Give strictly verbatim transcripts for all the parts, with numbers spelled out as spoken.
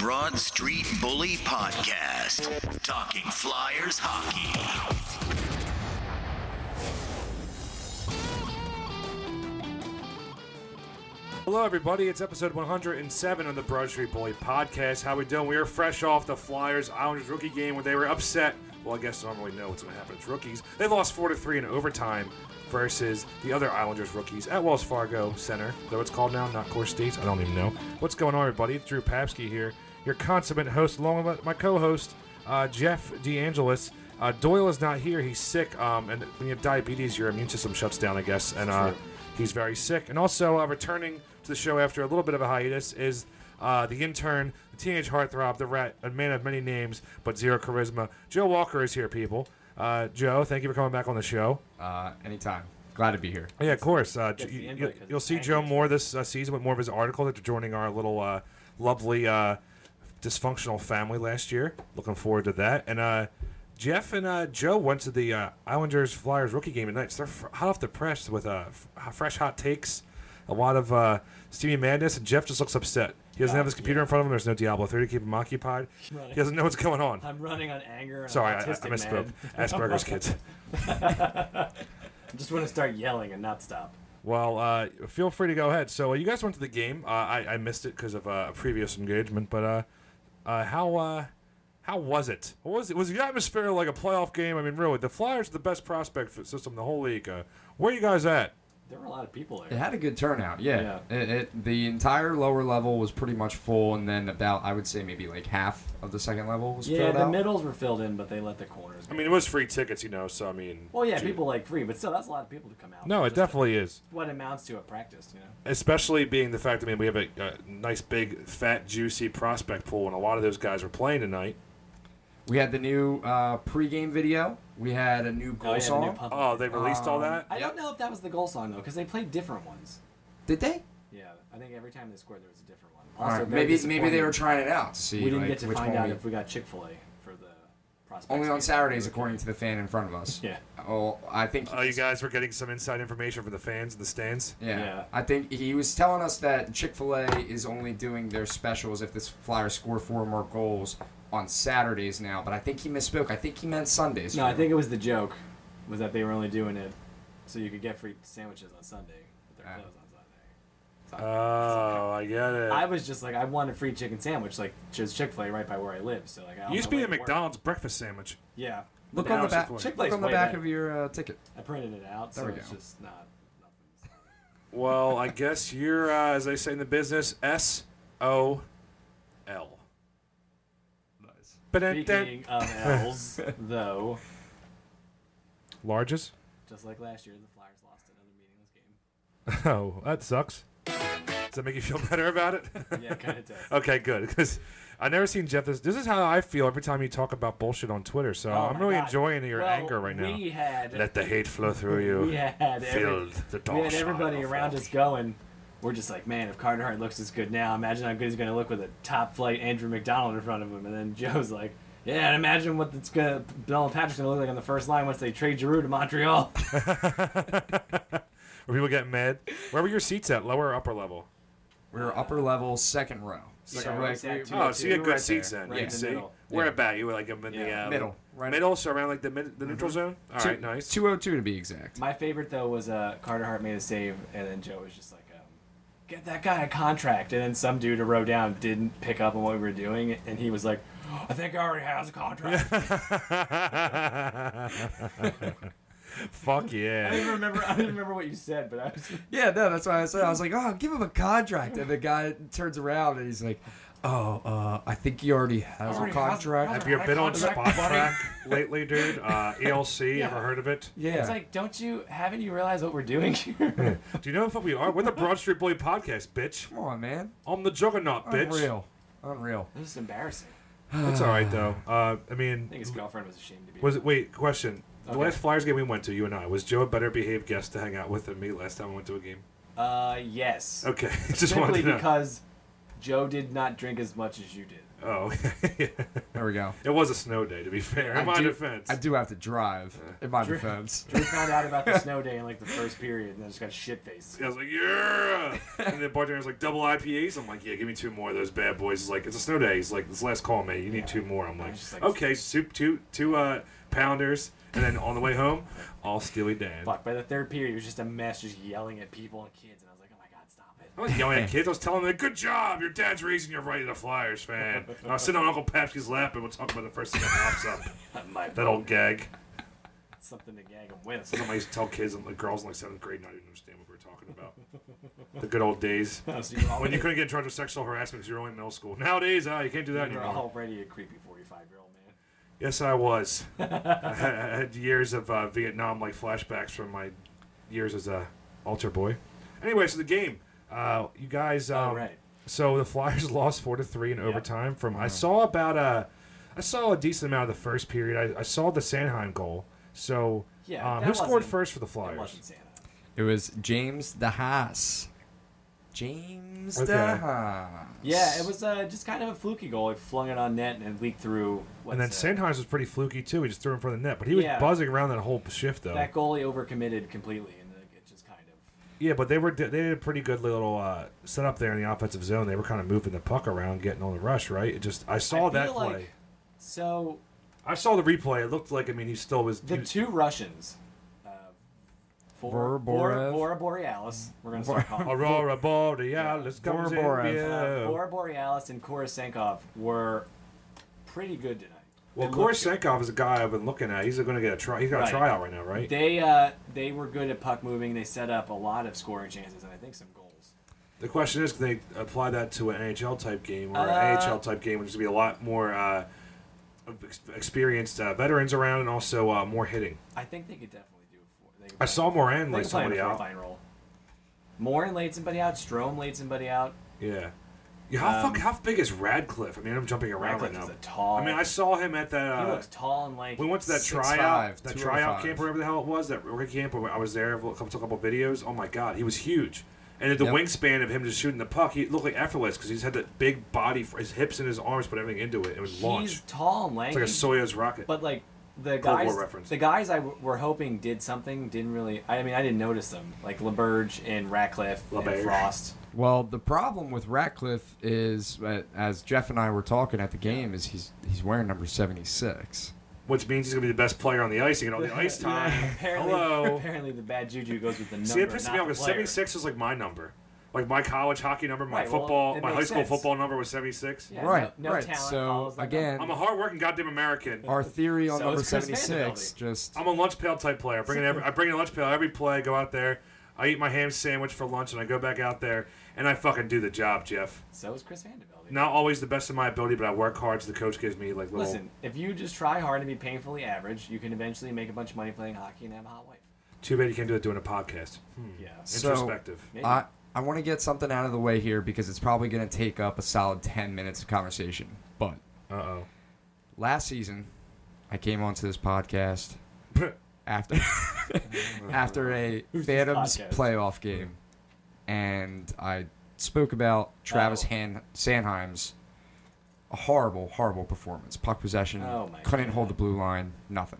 Broad Street Bully Podcast, talking Flyers hockey. Hello, everybody. It's episode one hundred seven of the Broad Street Bully Podcast. How we doing? We are fresh off the Flyers Islanders rookie game where they were upset. Well, I guess I don't really know what's going to happen. It's rookies. They lost four to three in overtime versus the other Islanders rookies at Wells Fargo Center. Though it's called now, not Core States. I don't even know. What's going on, everybody? It's Drew Papsky here, your consummate host, along with my co-host, uh, Jeff DeAngelis. Uh, Doyle is not here. He's sick. Um, and when you have diabetes, your immune system shuts down, I guess. And uh, he's very sick. And also uh, returning to the show after a little bit of a hiatus is uh, the intern, the teenage heartthrob, the rat, a man of many names but zero charisma. Joe Walker is here, people. Uh, Joe, thank you for coming back on the show. Uh, anytime. Glad to be here. Yeah, of course. Uh, you, you, you'll see Joe more this uh, season with more of his article after joining our little uh, lovely uh, dysfunctional family last year. Looking forward to that. And uh, Jeff and uh, Joe went to the uh, Islanders Flyers rookie game tonight. So they're f- hot off the press with uh, f- fresh hot takes, a lot of uh, steamy madness, and Jeff just looks upset. He doesn't uh, have his computer yeah. in front of him. There's no Diablo three to keep him occupied. He doesn't know what's going on. I'm running on anger. And Sorry, I, I autistic, misspoke. man. Asperger's kids. I just want to start yelling and not stop. Well, uh, feel free to go ahead. So uh, you guys went to the game. Uh, I, I missed it because of uh, a previous engagement. But uh, uh, how uh, how was it? What was it? Was the atmosphere like a playoff game? I mean, really, the Flyers are the best prospect system in the whole league. Uh, where are you guys at? There were a lot of people It there. had a good turnout, yeah. Yeah. It, it the entire lower level was pretty much full, and then about I would say maybe like half of the second level was Yeah, filled the out. middles were filled in, but they let the corners. I mean, it was free tickets, you know. So I mean, well, yeah, gee. people like free, but still, that's a lot of people to come out. No, it Just definitely is. what amounts to a practice, you know. Especially being the fact, I mean, we have a, a nice, big, fat, juicy prospect pool, and a lot of those guys were playing tonight. We had the new uh, pregame video. We had a new goal Oh, yeah, the song. new pump- Oh, they released all Um, that? I Yep. don't know if that was the goal song though, because they played different ones. Did they? Yeah, I think every time they scored, there was a different one. All Also, right, very maybe maybe they disappointing. were trying it out to see We didn't like, get to which find one out we, if we got Chick-fil-A for the prospects. only on game. Saturdays, according to the fan in front of us. Yeah. Oh, I think. Oh, you guys were getting some inside information from the fans in the stands? Yeah. Yeah. I think he was telling us that Chick-fil-A is only doing their specials if this flyer score four more goals on Saturdays now, but I think he misspoke. I think he meant Sundays. No, for I him. think it was the joke, was that they were only doing it so you could get free sandwiches on Sunday, but they're Ah. closed on Sunday. Oh, I get it. I was just like, I want a free chicken sandwich, like just Chick-fil-A right by where I live. So like, I don't Used to know be a where it worked. McDonald's breakfast sandwich. Yeah. Look But on now the back. Chick-fil-A. Chick-fil-A's Look on the way back better. of your uh, ticket. I printed it out, so There we it's go. just not nothing. Well, I guess you're, uh, as they say in the business, S O L. Nice. Speaking of L's, though, Larges? just like last year, the Flyers lost another meaningless game. Oh, that sucks. Does that make you feel better about it? Yeah, kind of does. Okay, good. Because I never seen Jeff. This, this is how I feel every time you talk about bullshit on Twitter. So Oh I'm my really God. enjoying your Well, anger right now. We had Let the hate flow through you. we had Feel every, the we dark had side everybody of around life. us going. We're just like, man, if Carter Hart looks as good now, imagine how good he's going to look with a top flight Andrew McDonald in front of him. And then Joe's like, yeah, and imagine what it's gonna Bill and Patrick's gonna look like on the first line once they trade Giroux to Montreal. Were people getting mad? Where were your seats at? Lower or upper level? We were upper level, second row. Yeah, So right like, there, we- too. we- Oh, so you had we good were right seats there. then. Right you in can the see. middle. Where Yeah. about? You were like in the Yeah. uh, Middle, right. middle, so around like the mid, the neutral zone. All Two- right, nice. two oh two to be exact. My favorite though was uh, Carter Hart made a save, and then Joe was just like, um, "Get that guy a contract." And then some dude who wrote down didn't pick up on what we were doing, and he was like, "I think I already has a contract." Fuck I don't yeah. even remember. I don't even remember what you said, but I was. Yeah, no, that's why I said. I was like, oh, give him a contract. And the guy turns around and he's like, oh, uh, I think he already has Already a has- contract. Have you been on Contract, Spot buddy. Track lately, dude? Uh, E L C, Yeah. ever heard of it? yeah. It's like, don't you? Haven't you realized what we're doing here? Do you know what we are? We're the Broad Street Bully Podcast, bitch. Come on, man. I'm the Juggernaut, bitch. Unreal. Unreal. This is embarrassing. It's all right though. Uh, I mean, I think his girlfriend was ashamed to be. was it? Wait, question. The Okay. last Flyers game we went to, you and I, was Joe a better behaved guest to hang out with than me last time I went to a game? Uh, yes. Okay, just Simply wanted to know. because Joe did not drink as much as you did. Oh, There we go. it was a snow day. To be fair, in I my do, defense, I do have to drive. In my Drew- defense. Drew found out about the snow day in like the first period, and then just got shit faced. I was like, yeah. And the bartender was like, double I P As. I'm like, yeah, give me two more of those bad boys. He's like, it's a snow day. He's like, this last call, mate. You need Yeah. two more. I'm like, just like- okay, soup, two, two uh, pounders, and then on the way home, all Steely Dan. Fuck. By the third period, it was just a mess, just yelling at people and kids, and I was like, oh my god, stop it. I was yelling at kids. I was telling them, good job. Your dad's raising you right, a Flyers fan. And I was sitting on Uncle Papsky's lap, and we're talking about the first thing that pops up. My That old gag. something to gag them with. Something I used to tell kids, and like girls in like seventh grade, and I didn't understand what we were talking about. The good old days. So you were When you couldn't get in charge of sexual harassment because you were only in middle school. Nowadays, ah, you can't do that You're anymore. already a creepy forty-five-year-old man. Yes, I was. I, had, I had years of uh, Vietnam-like flashbacks from my years as a altar boy. Anyway, so the game, uh, you guys. Um, oh, right. So the Flyers lost four to three in overtime. From I saw about a, I saw a decent amount of the first period. I, I saw the Sanheim goal. So Yeah, um, that who scored wasn't- first for the It Flyers? wasn't Santa. It was James DeHaas. James Okay. DeHaas. Yeah, it was uh, just kind of a fluky goal. He flung it on net and it leaked through. And then what's, uh, Sandheim was pretty fluky too. He just threw it in front of the net, but he was Yeah. buzzing around that whole shift though. That goalie overcommitted completely, and uh, it just kind of. Yeah, but they were they did a pretty good little uh, setup there in the offensive zone. They were kind of moving the puck around, getting on the rush. Right? It just I saw I that feel play. like- So I saw the replay. It looked like I mean he still was. the he was- two Russians, uh, for Voroborev. Bora Borealis, we're gonna start calling. Aurora Borealis comes in. Voroborev. Yeah. Uh, Bora Borealis and Korosenkov were pretty good tonight. Well, They looked good. Korosenkov is a guy I've been looking at. He's going to get a try. He's got a Right. tryout right now, right? They uh, they were good at puck moving. They set up a lot of scoring chances and I think some goals. The question is, can they apply that to an N H L type game or Uh, an A H L type game, which is going to be a lot more uh, ex- experienced uh, veterans around and also uh, more hitting? I think they could definitely do it for. They could I saw play- Moran they lay could play in somebody a out. fourth-line role. Moran laid somebody out. Strome laid somebody out. Yeah. Yeah, how Um, fuck, how big is Radcliffe? I mean, I'm jumping around Radcliffe right is now. a tall. I mean, I saw him at that. he Uh, looks tall and lanky. we went to that six tryout, five, that two oh tryout five. camp, whatever the hell it was, that rookie camp. Where I was there, a couple, took a couple videos. Oh my god, he was huge. And at the Yep. wingspan of him just shooting the puck, he looked like effortless because he's had that big body, for his hips and his arms put everything into it. It was He's launched. tall and It's lanky. like a Soyuz rocket. But like the Cold guys, War reference. the guys I w- were hoping did something didn't really. I mean, I didn't notice them. Like LeBurge and Ratcliffe LeBurge. and Frost. Well, the problem with Ratcliffe is, uh, as Jeff and I were talking at the game, is he's he's wearing number seventy-six. Which means he's gonna be the best player on the ice. You get all the ice time. Yeah, apparently, Hello. apparently the bad juju goes with the number. See, it pisses not me off the because player. seventy-six is like my number. Like my college hockey number, my Right, well, football, it my high makes school sense. football number was seventy-six. Yeah, Right, no, no right. talent So, follows that again- I'm a hardworking goddamn American. Our theory on So number is Chris seventy-six Vanderbilt. just I'm a lunch pail type player. I bring in every, I bring in a lunch pail every play. Go out there. I eat my ham sandwich for lunch, and I go back out there, and I fucking do the job, Jeff. So is Chris Vanderbilt. Not always the best of my ability, but I work hard. So the coach gives me like little. Listen, if you just try hard and be painfully average, you can eventually make a bunch of money playing hockey and have a hot wife. Too bad you can't do it doing a podcast. Hmm. Yeah. So- Introspective. Maybe. I I want to get something out of the way here because it's probably going to take up a solid ten minutes of conversation. But Uh oh. last season, I came onto this podcast after after a Who's this Phantoms podcast? playoff game, and I spoke about Travis Oh. Han- Sanheim's a horrible, horrible performance. Puck possession, Oh my couldn't God. hold the blue line, nothing.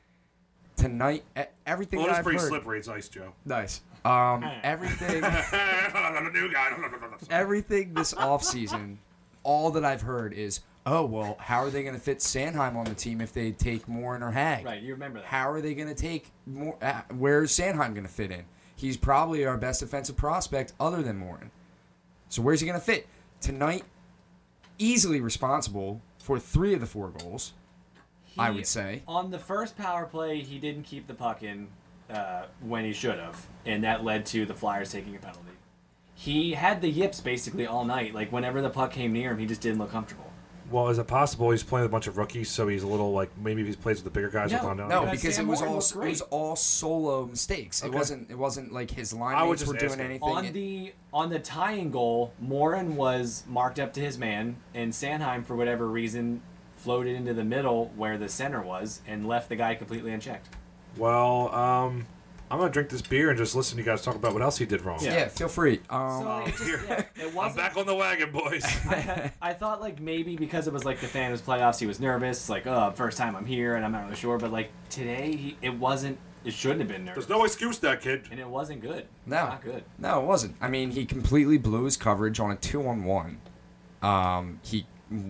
Tonight, e- everything Well, that it's I've pretty heard, slippery. It's ice, Joe. nice. Um, everything. I'm a new guy. everything this offseason, all that I've heard is, oh, well, how are they going to fit Sanheim on the team if they take Morin or Hag? Right, you remember that. How are they going to take more? Uh, where's Sanheim going to fit in? He's probably our best defensive prospect other than Morin. So where's he going to fit? Tonight, easily responsible for three of the four goals, I He- would say. On the first power play, he didn't keep the puck in uh, when he should have, and that led to the Flyers taking a penalty. He had the yips basically all night. Like, whenever the puck came near him, he just didn't look comfortable. Well, is it possible he's playing with a bunch of rookies, so he's a little like maybe if he plays with the bigger guys, No, will calm down? No, Because because Sam it was Morin all looked it was great. all solo mistakes. It Okay. wasn't it wasn't like his I line was mates were just doing asking. anything. On It- the on the tying goal, Morin was marked up to his man, and Sanheim, for whatever reason, floated into the middle where the center was and left the guy completely unchecked. Well, um, I'm gonna drink this beer and just listen to you guys talk about what else he did wrong. Yeah, feel free. Um, So it just, yeah, it I'm wasn't. back on the wagon, boys. I, I thought like maybe because it was like the Phantoms playoffs, he was nervous. Like, oh, first time I'm here, and I'm not really sure. But like today, he, it wasn't. It shouldn't have been nervous. There's no excuse, that kid. And it wasn't good. No. Not good. No, it wasn't. I mean, he completely blew his coverage on a two-on-one. Um, he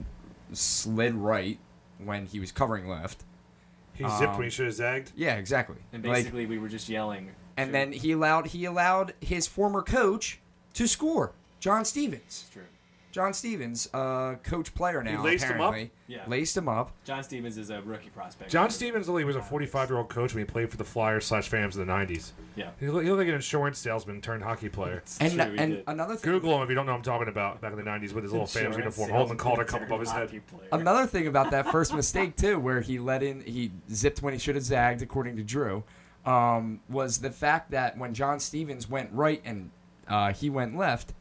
slid right when he was covering left. He zipped Um, when he should have zagged. Yeah, exactly. And Like, basically, we were just yelling. and to- then he allowed he allowed his former coach to score, John Stevens. It's true. John Stevens, uh, coach player now. laced him up? apparently. Yeah. Laced him up. John Stevens is a rookie prospect. John Stevens only was a forty-five-year-old coach when he played for the Flyers slash Phantoms in the nineties. Yeah. He looked, he looked like an insurance salesman turned hockey player. It's And true, he and did. another thing. Google him if you don't know what I'm talking about. Back in the nineties with his little Phantoms Insurance uniform, holding the Calder salesman cup above his head. hockey player. Another thing about that first mistake too, where he let in, he zipped when he should have zagged, according to Drew, um, was the fact that when John Stevens went right and uh, he went left,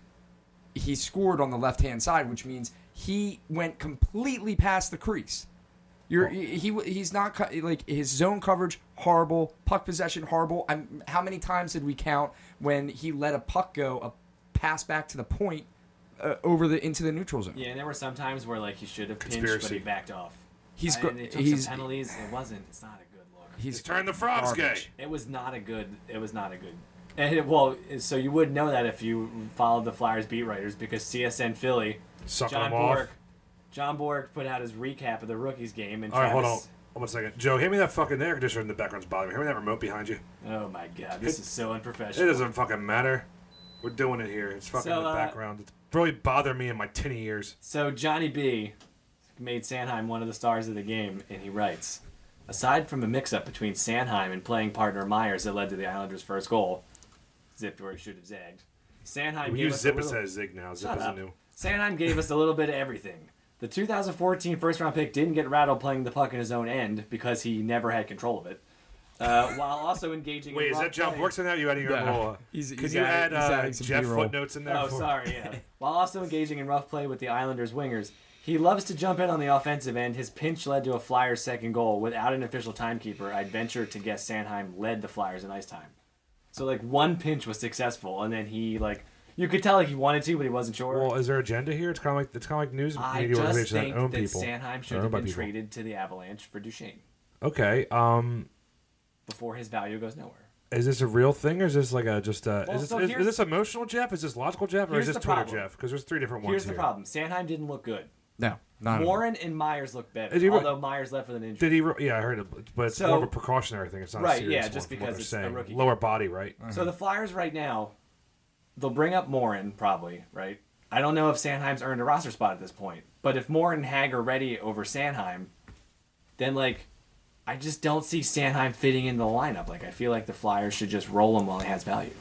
he scored on the left-hand side, which means he went completely past the crease. You're, he, he he's not co- like his zone coverage horrible, puck possession horrible. I'm, how many times did we count when he let a puck go, a pass back to the point, uh, over the into the neutral zone? Yeah, and there were some times where like he should have pinched, Conspiracy. but he backed off. He's and go- it took he's- some penalties. It wasn't. It's not a good look. He's Turned the frogs gay. garbage. It was not a good. It was not a good. And it, well, so you would know that if you followed the Flyers beat writers because C S N Philly, Sucking John him off. Bork, John Bork put out his recap of the rookies game, and All right, hold on. Travis. One second. Joe, hand me that fucking air conditioner in the background's bothering me. Hand me that remote behind you. Oh my God, this is so It unprofessional. doesn't fucking matter. We're doing it here. It's fucking So, in the uh, background. It's really bothering me in my tinny ears. So Johnny B made Sanheim one of the stars of the game, and he writes, aside from a mix-up between Sanheim and playing partner Myers that led to the Islanders' first goal, zipped where he should have zagged. Sanheim We gave use us zip a little, instead of zig now. Zip Shut isn't up. new. Sanheim gave us a little bit of everything. The two thousand fourteen first-round pick didn't get rattled playing the puck in his own end because he never had control of it, uh, while also engaging. Wait, in is rough that John play. Bork's in there? You adding your Yeah. little? Uh, He's- can he's you adding- add he's uh, adding some Jeff B-roll. footnotes in there? Oh, for- sorry, yeah. While also engaging in rough play with the Islanders wingers, he loves to jump in on the offensive end. His pinch led to a Flyers second goal. Without an official timekeeper, I'd venture to guess Sanheim led the Flyers in ice time. So, like, one pinch was successful, and then he, like, you could tell like he wanted to, but he wasn't sure. Well, is there agenda here? It's kind of like it's kind of like news I media just organizations think that own that people. Sanheim should They're have owned by been people. traded to the Avalanche for Duchesne Okay. Um, before his value goes nowhere. is this a real thing, or is this like a just a? Well, is, this, so is, here's- is this emotional Jeff? Is this logical Jeff, or is here's this the Twitter problem. Jeff? Because there's three different ones Here's the here. problem: Sanheim didn't look good. No, not at all. Warren and Myers looked better, Is he re- although Myers left with an injury. Did he? Re- yeah, I heard it, but it's So- more of a precautionary thing. It's not Right, a serious yeah, just one from what because they're it's a saying. rookie Lower body, right? So the Flyers right now, they'll bring up Morin probably, right? I don't know if Sanheim's earned a roster spot at this point, but if Morin and Hag are ready over Sanheim, then like I just don't see Sanheim fitting in the lineup. Like I feel like the Flyers should just roll him while he has value.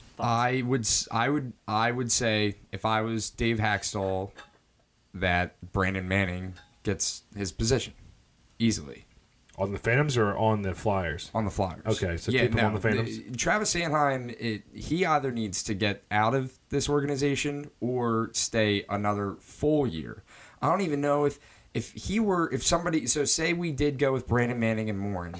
I would, s- I would, I would say if I was Dave Haxtell, that Brandon Manning gets his position easily On the Phantoms or on the Flyers? on the Flyers. Okay, so keep him on the Phantoms. the- Travis Sanheim, it, he either needs to get out of this organization or stay another full year. I don't even know if if he were if somebody. So say we did go with Brandon Manning and Morin.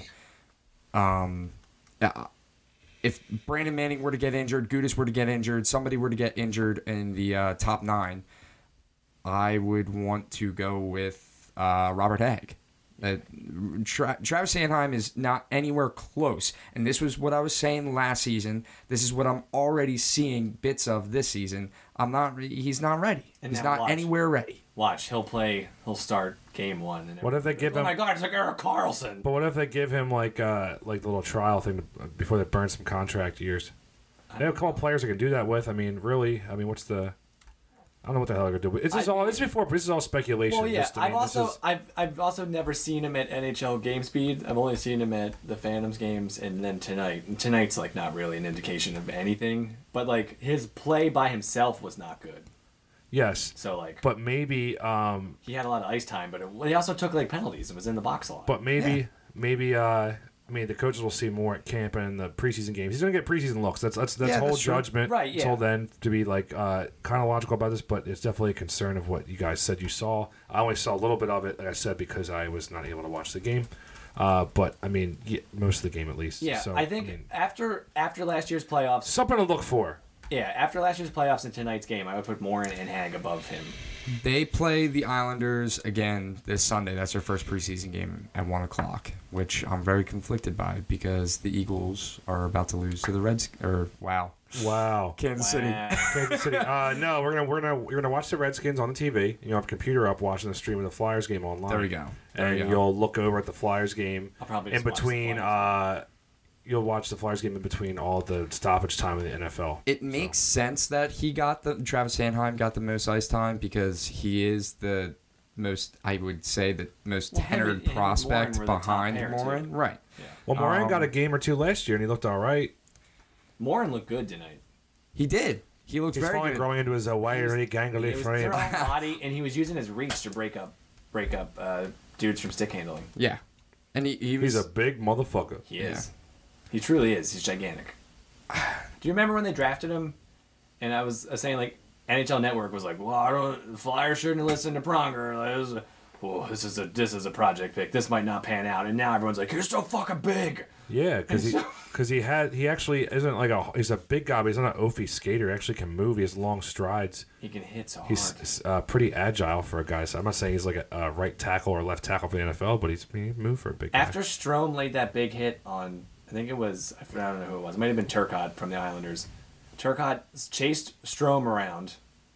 Um, yeah. If Brandon Manning were to get injured, Gudis were to get injured, somebody were to get injured in the uh, top nine, I would want to go with uh, Robert Hagg. Uh, Tra- Travis Sanheim is not anywhere close, and this was what I was saying last season. This is what I'm already seeing bits of this season. I'm not. re- He's not ready. And he's now not watch. anywhere ready. Watch, he'll play. He'll start game one. And What if they give oh him? my God, it's like Eric Carlson. But what if they give him like uh like the little trial thing to, before they burn some contract years? They have a couple players they can do that with. I mean, really. I mean, what's the? I don't know what the hell they're gonna do. It's just I- all. This is before. This is all speculation. Well, yeah, Just, I I've mean, this also is- I've I've also never seen him at N H L game speed. I've only seen him at the Phantoms games, and then tonight. And tonight's like not really an indication of anything, but like his play by himself was not good. yes, So like, but maybe. um he had a lot of ice time, but it, he also took like penalties and was in the box a lot. But maybe, maybe. uh I mean, the coaches will see more at camp and in the preseason games. He's gonna get preseason looks. That's that's that's Yeah, whole that's true. judgment. Right, Until yeah. then, to be like uh, kind of logical about this, but it's definitely a concern of what you guys said you saw. I only saw a little bit of it, like I said, because I was not able to watch the game. Uh, but I mean, yeah, most of the game at least. Yeah, so, I think mean, after after last year's playoffs, something to look for. yeah, after last year's playoffs and tonight's game, I would put Morin and Hag above him. They play the Islanders again this Sunday. That's their first preseason game at one o'clock, which I'm very conflicted by because the Eagles are about to lose to the Reds. Or wow, Wow. Kansas Wow. Kansas City. Uh, no, we're gonna we're gonna we're gonna watch the Redskins on the T V. You know, have a computer up watching the stream of the Flyers game online. There we go. There and we go. you'll look over at the Flyers game I'll probably in just watch the between. Flyers. Uh, you'll watch the Flyers game in between all the stoppage time in the N F L. It makes sense that he got the Travis Sanheim got the most ice time because he is the most, I would say, the most Well, him tenured and- him and prospect Morin were the top behind pair, too. Morin. Right. Well, Morin Um, got a game or two last year, and he looked all right. Morin looked good tonight. He did. He looked He's very finally good. growing into his uh, wiry, He gangly was frame. throwing body, and he was using his reach to break up, break up uh, dudes from stick handling. Yeah. And he, he was He's a big motherfucker. He is. He truly is. He's gigantic. Do you remember when they drafted him? And I was uh, saying, like, N H L Network was like, well, I don't, the Flyers shouldn't listen to Pronger. Like, this, is a, well, this is a this is a project pick. This might not pan out. And now everyone's like, you're so fucking big. Yeah, because he so- because he had he actually isn't like a he's a big guy, but he's not an oafy skater. He actually can move. He has long strides. He can hit so hard. He's uh, pretty agile for a guy. So I'm not saying he's like a, a right tackle or left tackle for the N F L, but he's he can move for a big guy. After Strome laid that big hit on, I think it was, I don't know who it was. It might have been Turcotte from the Islanders. Turcotte chased Strome around.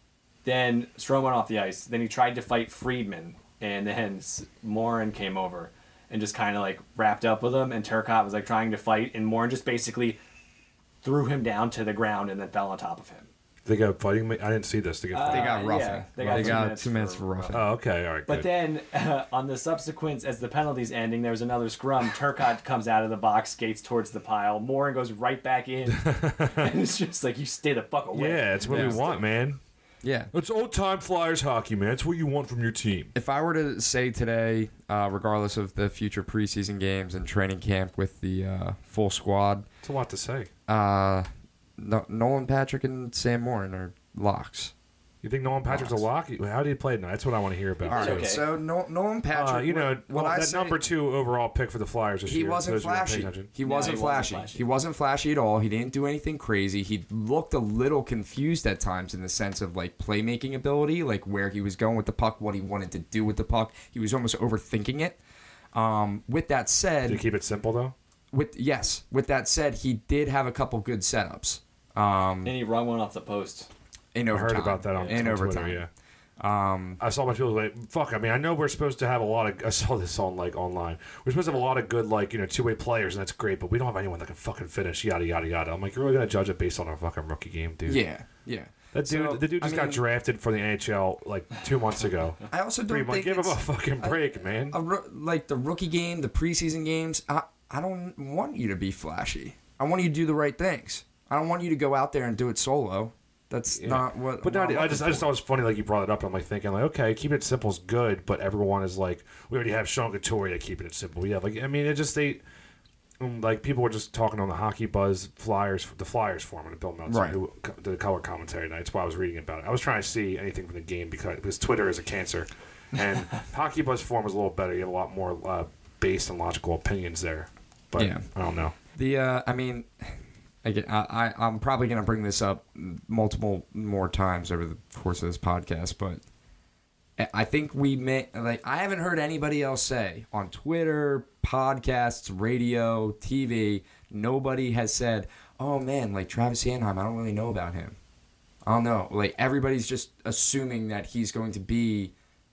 Then Strome went off the ice. Then he tried to fight Friedman. And then S- Morin came over and just kind of like wrapped up with him. And Turcotte was like trying to fight. And Morin just basically threw him down to the ground and then fell on top of him. They got fighting. I didn't see this. They got Uh, fighting. They got yeah, roughing. they They got got, two minutes two minutes for for roughing. Oh, okay, all right. But good. then uh, on the subsequent, as the penalty's ending, there was another scrum. Turcotte comes out of the box, skates towards the pile. Morin goes right back in. And it's just like, you stay the fuck away. yeah, it's what Yeah. we want, man. Yeah. It's old time Flyers hockey, man. It's what you want from your team. If I were to say today, uh, regardless of the future preseason games and training camp with the uh, full squad, It's a lot to say. uh, no- Nolan Patrick and Sam Morin are locks. You think Nolan Patrick's a lock? How did he play tonight? That's what I want to hear about. All right, too. okay. so no, Nolan Patrick, Uh, you know, what, what well, I that say- number two overall pick for the Flyers this he year. wasn't those who don't pay flashy. attention. He No, wasn't he wasn't flashy. flashy. He wasn't flashy at all. He didn't do anything crazy. He looked a little confused at times in the sense of like playmaking ability, like where he was going with the puck, what he wanted to do with the puck. He was almost overthinking it. Um, with that said, Did you keep it simple though? with yes, with that said, he did have a couple good setups. Um, And he run one off the post. in I overtime. heard about that on, in on overtime. Twitter. Yeah. Um, I saw my people like, fuck. I mean, I know we're supposed to have a lot of. I saw this on like online. We're supposed to have a lot of good like you know two way players, and that's great. But we don't have anyone that can fucking finish. Yada yada yada. I'm like, you're really gonna judge it based on a fucking rookie game, dude? Yeah, yeah. That dude, So, the dude I just got mean, drafted for the N H L like two months ago. I also Three don't months. think Give him a it's- fucking break, man. a roo- like the rookie game, the preseason games, I, I don't want you to be flashy. I want you to do the right things. I don't want you to go out there and do it solo. That's Yeah. not what. But what not, I'm I just I looking just thought it was funny like you brought it up. I'm like thinking like okay, keeping it simple is good, but everyone is like we already have Sean Couturier keeping it simple. We have like I mean it just they um, like people were just talking on the Hockey Buzz Flyers the Flyers forum and Bill Meltzer Right. who co- did the color commentary tonight. That's why I was reading about it. I was trying to see anything from the game because because Twitter is a cancer, and Hockey Buzz forum is a little better. You have a lot more uh, based and logical opinions there. But Yeah. I don't know. for. The uh, I mean, again, I, I I'm probably gonna bring this up multiple more times over the course of this podcast, but I- I think we may like I haven't heard anybody else say on Twitter, podcasts, radio, T V. Nobody has said, "Oh man, like Travis Sanheim, I don't really know about him." I don't know. Like everybody's just assuming that he's going to be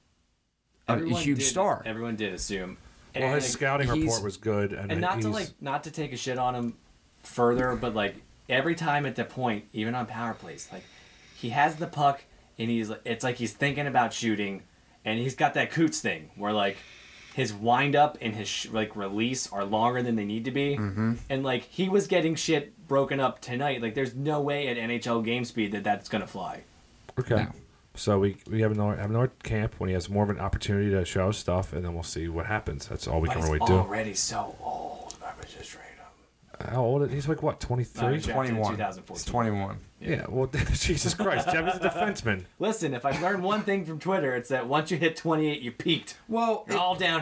a, a Everyone huge did- star. Everyone did assume. Well, And, his like, scouting he's- report was good, and, and not to he's- like not to take a shit on him further, but like every time at the point, even on power plays, like he has the puck and he's like it's like he's thinking about shooting, and he's got that Coots thing where like his wind up and his sh- like release are longer than they need to be, mm-hmm. and like he was getting shit broken up tonight. Like there's no way at N H L game speed that that's gonna fly. Okay. No. So we we have another have another camp when he has more of an opportunity to show stuff, and then we'll see what happens. That's all we But can he's really do. already so old. I would just trade him. How old? Is, he's like what, twenty No, three? he's drafted in twenty-one. two thousand fourteen. It's twenty-one. Yeah. Well, Jesus Christ, Jeff is a defenseman. Listen, if I learned one thing from Twitter, it's that once you hit twenty-eight, you peaked. Well, it- All downhill.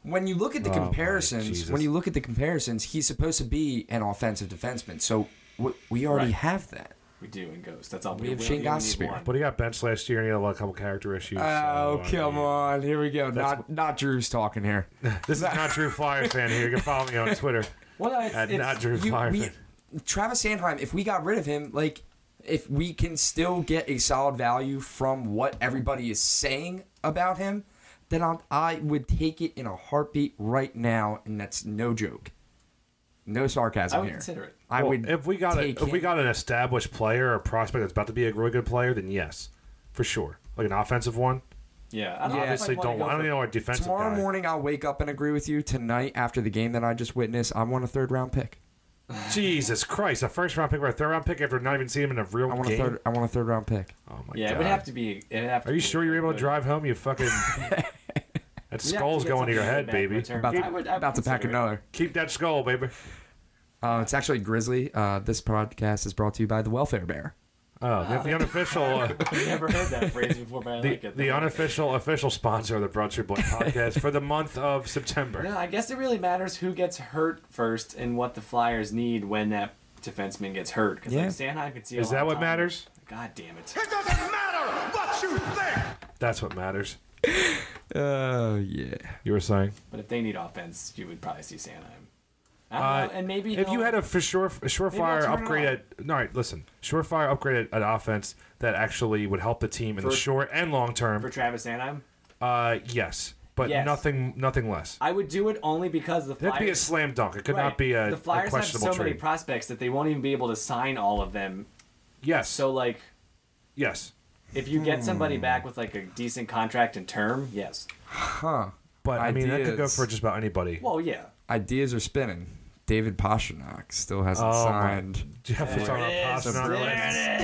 when you look at the Oh, my comparisons, Jesus. when you look at the comparisons, he's supposed to be an offensive defenseman. So w- we already Right. have that. We do in Ghost. That's all We have we Shane we only Gostisbehere. need one. But he got benched last year and he had a couple character issues. Oh, so, I come mean, on. Here we go. That's Not not Drew's talking here. This is not Drew Flyer fan here. You can follow me on Twitter Well, no, it's, at it's, not Drew You- Flyer we- fan. Travis Sanheim, if we got rid of him, like, if we can still get a solid value from what everybody is saying about him, then I'll, I would take it in a heartbeat right now, and that's no joke. No sarcasm I would here. consider it. I Well, would if we got a, take if we him. got an established player or prospect that's about to be a really good player, then yes, for sure. Like an offensive one. Yeah, I don't Yeah. Obviously, know if I'd don't. wanna I don't go even know our defensive Tomorrow guy. morning, I'll wake up and agree with you. Tonight, after the game that I just witnessed, I want a third round pick. Jesus Christ, a first round pick or a third round pick after not even seeing him in a real I want game. a third. I want a third round pick. Oh my Yeah, god. it would have to be. It would have to Are you be sure you're able to good. drive home? You fucking. That We'd have to skull's get going to your something head, back in baby. return. About to, I would- I would about to pack consider it. another. Keep that skull, baby. Uh, it's actually Grizzly. Uh, this podcast is brought to you by the Welfare Bear. Oh, the, the unofficial. Uh, I've never heard that phrase before, but I The, like it. the unofficial official sponsor of the Broad Street Boy podcast for the month of September. No, I guess it really matters who gets hurt first and what the Flyers need when that defenseman gets hurt. Because Yeah. like Sanheim could see. Is a that lot what of time. matters? God damn it! It doesn't matter what you think. That's what matters. Oh yeah. You were saying? But if they need offense, you would probably see Sanheim. I don't Uh, know, and maybe if you they'll- had a for sure a surefire turn it upgrade on. at all right, listen, surefire upgrade at an offense that actually would help the team in the For- short and long term. for Travis Sanheim, Uh, yes, but Yes. nothing, nothing less. I would do it only because the Flyers. That'd be a slam dunk. It could Right. not be a, the a Flyers have questionable so many trade. prospects that they won't even be able to sign all of them. yes, So like, yes, if you get Hmm. somebody back with like a decent contract and term, yes. Huh. but I mean that could go Ideas. for just about anybody. Well, yeah. Ideas are spinning. David Pastrnak still hasn't Oh, my- signed. Jeff was talking about Pastrnak. There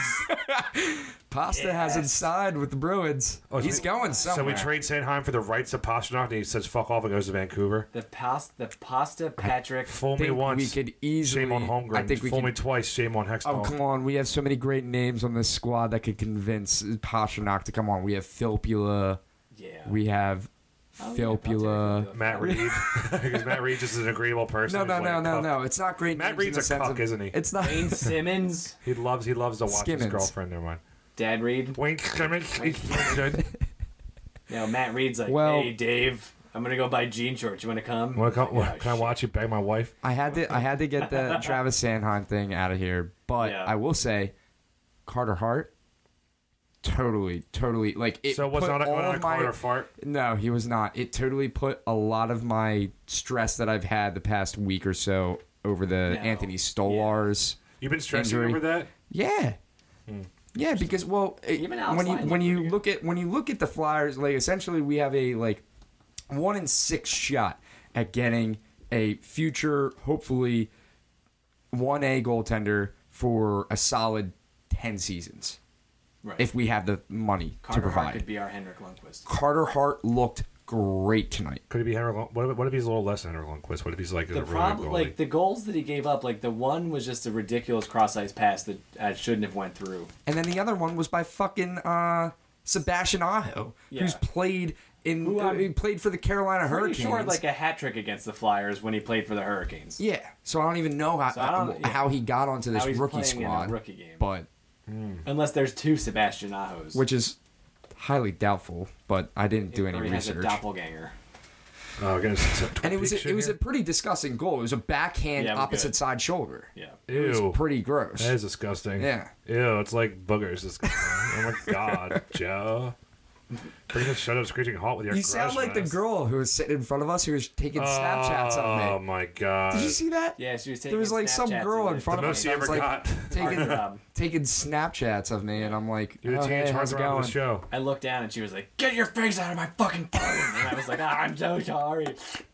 it is. Pasta hasn't signed with the Bruins. Oh, so He's we- going So somewhere. we trade Sanheim for the rights of Pastrnak, and he says "fuck off" and goes to Vancouver. The pasta, the pasta Patrick. Fool me think once, we could easily. shame on Holmgren. I think we Fool could, me twice, shame on Hextall. Oh come on! We have so many great names on this squad that could convince Pastrnak to come on. We have Filppula. Yeah. We have Oh, yeah, I'll take Filppula. Filppula. Matt Reed, because Matt Reed just is an agreeable person. No, who's no, like no, a no, cuck. no. It's not great. Matt names Reed's in a the sense cuck, of- isn't he? It's not. Wayne Simmons, He loves he loves to watch Skimmons. his girlfriend. Never mind. Dad Reed. Wayne Simmons. He's good. No, Matt Reed's like, Well- hey Dave, I'm gonna go buy jean shorts. You wanna come? Wanna come, Yeah, can I shit. watch you bang my wife? I had to. I had to get the Travis Sanheim thing out of here, but Yeah. I will say, Carter Hart, totally, totally like it. So was put not a, all not a of my- Carter fart. No, he was not. It totally put a lot of my stress that I've had the past week or so over the No. Anthony Stolars. You've been stressing Injury. over that. Yeah. Yeah, because well, it- Even Alex when you Lyon when looked you pretty good. look at when you look at the Flyers, like essentially we have a like one in six shot at getting a future, hopefully one A goaltender for a solid ten seasons Right. if we have the money Carter to Hart provide. could be our Henrik Lundqvist. Carter Hart looked great tonight. Could he be Henry? Lund- What if, what if he's a little less than Henry Lundqvist? What if he's like a The really problem, good goalie? like the goals that he gave up, like the one was just a ridiculous cross-ice pass that uh, shouldn't have went through. And then the other one was by fucking uh, Sebastian Aho, who's Yeah. played in Who, uh, um, he played for the Carolina Pretty Hurricanes. sure like a hat trick against the Flyers when he played for the Hurricanes. Yeah, so I don't even know how So I don't- yeah. how he got onto this How he's rookie playing in a squad, rookie game. but Unless there's two Sebastian Ahos. which is highly doubtful. But I didn't do or any he has a research. doppelganger. oh, getting some And it was Twin a, Peaks it was a in pretty disgusting goal. It was a backhand Yeah, it was opposite good. side shoulder. Yeah. here. It Ew, was pretty gross. that is disgusting. Yeah. Ew, it's like boogers. Disgusting. Oh my god, Joe. Bring the shut up screeching halt with your You sound like the grossness. girl who was sitting in front of us who was taking Snapchats Oh of me. my god. Did you see that? Yeah, she was taking There was like some Snapchats girl of in it. front The of most us you that ever was like got. taking Um, taking Snapchats of me, and I'm like, You're the oh, teenage hey, how's it heartthrob of going? the show. I looked down and she was like, "Get your face out of my fucking phone!" And I was like, ah, "I'm so sorry.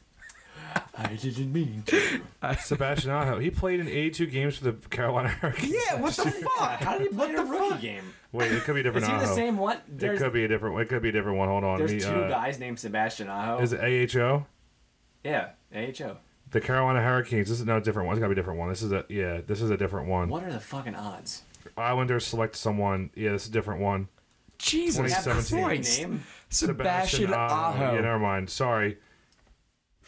I didn't mean to." Sebastian Aho. He played in eighty-two games for the Carolina Hurricanes. Yeah, what the fuck? How did he play in a rookie game? Wait, it could be a Is different he the Aho. same one? It There's, could be a different. It could be a different one. Hold on. there's The, two uh, guys named Sebastian Aho. Is it A H O? Yeah, A H O. The Carolina Hurricanes. This is no different one. It's gotta be a different one. This is a yeah. This is a different one. What are the fucking odds? Islanders select someone. Yeah, this is a different one. Jesus twenty seventeen. Christ. Name? Sebastian Aho. Yeah, never mind. Sorry.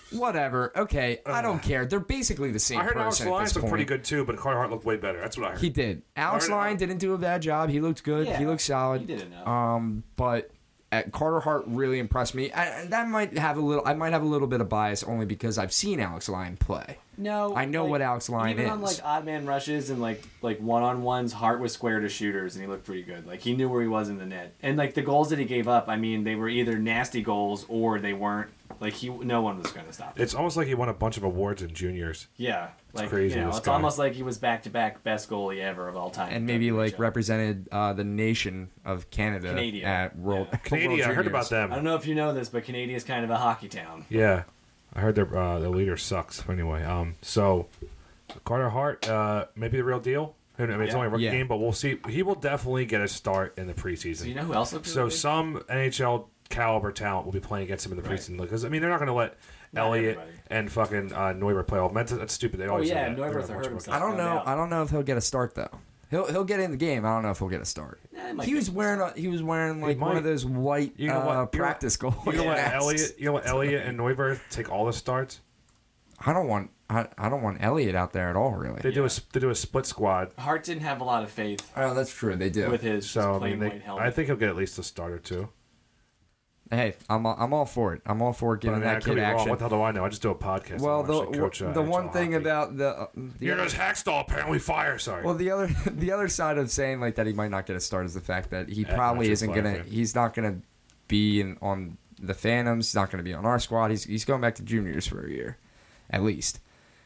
Whatever. Okay, I don't care. They're basically the same I heard Alex person at Lyons this looked point. pretty good too, but Carter Hart looked way better. That's what I heard. He did. Alex I heard- Lyon didn't do a bad job. He looked good. Yeah, he looked solid. he did enough. Um, but uh, Carter Hart really impressed me. I, and that might have a little. I might have a little bit of bias only because I've seen Alex Lyon play. No, I know like, what Alex Lyon even is. on like odd man rushes and like like one on ones, Hart was square to shooters and he looked pretty good. Like he knew where he was in the net, and like the goals that he gave up, I mean, they were either nasty goals or they weren't. Like he, no one was going to stop him. It's almost like he won a bunch of awards in juniors. Yeah, like crazy, you know, this it's guy. almost like he was back to back best goalie ever of all time. And maybe Did a like great job. represented uh, the nation of Canada Canada, at World. yeah. Canada, I heard about I them. don't know if you know this, but Canada is kind of a hockey town. Yeah, I heard their uh, their leader sucks. Anyway, um, so Carter Hart, uh, maybe the real deal. I mean, it's Yeah. only a rookie Yeah. game, but we'll see. He will definitely get a start in the preseason. So you know who else looked So really good? some N H L caliber talent will be playing against him in the Right. preseason because I mean they're not going to let Not Elliott everybody. and fucking uh, Neubert play all. That's, that's stupid. They Oh always yeah, do that. They're Neuwirth not hurt much himself. I don't no know. doubt. I don't know if he'll get a start though. He'll he'll get in the game. I don't know if he'll get a start. Yeah, it might He was get a wearing a, he was wearing like one might. of those white You know what? uh, You know- practice goals. You know what, masks. Elliott? You know what, Elliott and Neubert take all the starts. I don't want I, I don't want Elliott out there at all. Really. They do a s- they do a split squad. Hart didn't have a lot of faith Oh, that's true. They do. with his So I plain mean, they, white helmet. I think he'll get at least a start or two. Hey, I'm all, I'm all for it. I'm all for But I giving mean, I that could kid be wrong. action. What the hell do I know? I just do a podcast. Well, I don't actually the coach, uh, the N H L one thing hockey. about the, uh, the Here other, goes Hackstall, apparently fire. Sorry. well the other the other side of saying like that he might not get a start is the fact that he Yeah, probably that's isn't your gonna flag, yeah. he's not gonna be in on the Phantoms. He's not gonna be on our squad. He's he's going back to juniors for a year, at least.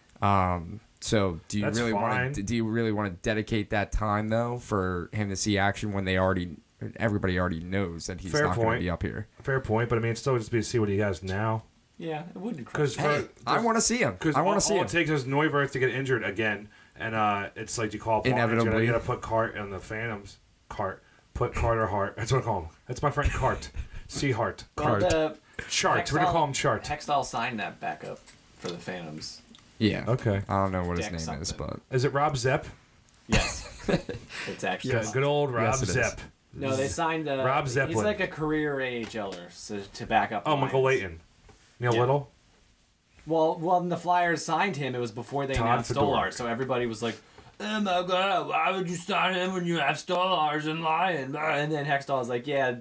Um. So do you That's really fine. want to do you really want to dedicate that time though for him to see action when they already everybody already knows that he's Fair not going point. to be up here? Fair point, but I mean, it's still just be to see what he has now. yeah, it wouldn't. Because Hey, I want to see him. Because I all, want to see all him. it takes is Neuwirth to get injured again, and uh, it's like you call Paul, Inevitably. You got to put Cart in the Phantoms. Cart. Put Carter Hart. That's what I call him. That's my friend Cart. C Hart. Well, Cart. the Chart. We're gonna call him Chart. Hextall signed that backup for the Phantoms. Yeah. Okay. I don't know what his Deck name is, something. but Is it Rob Zepp? Yes, it's actually. Yeah, good old Rob Yes, it is. Zepp. No, they signed uh, Rob He's Zeppelin. like a career A H L er so, to back up. Oh, the Michael Lions. Layton. Neil Yeah. Little. Well, well, when the Flyers signed him, it was before they Todd announced Fedor. Stolar, so everybody was like, "Oh my god, why would you sign him when you have Stolars and Lyon?" And then Hextall was like, "Yeah,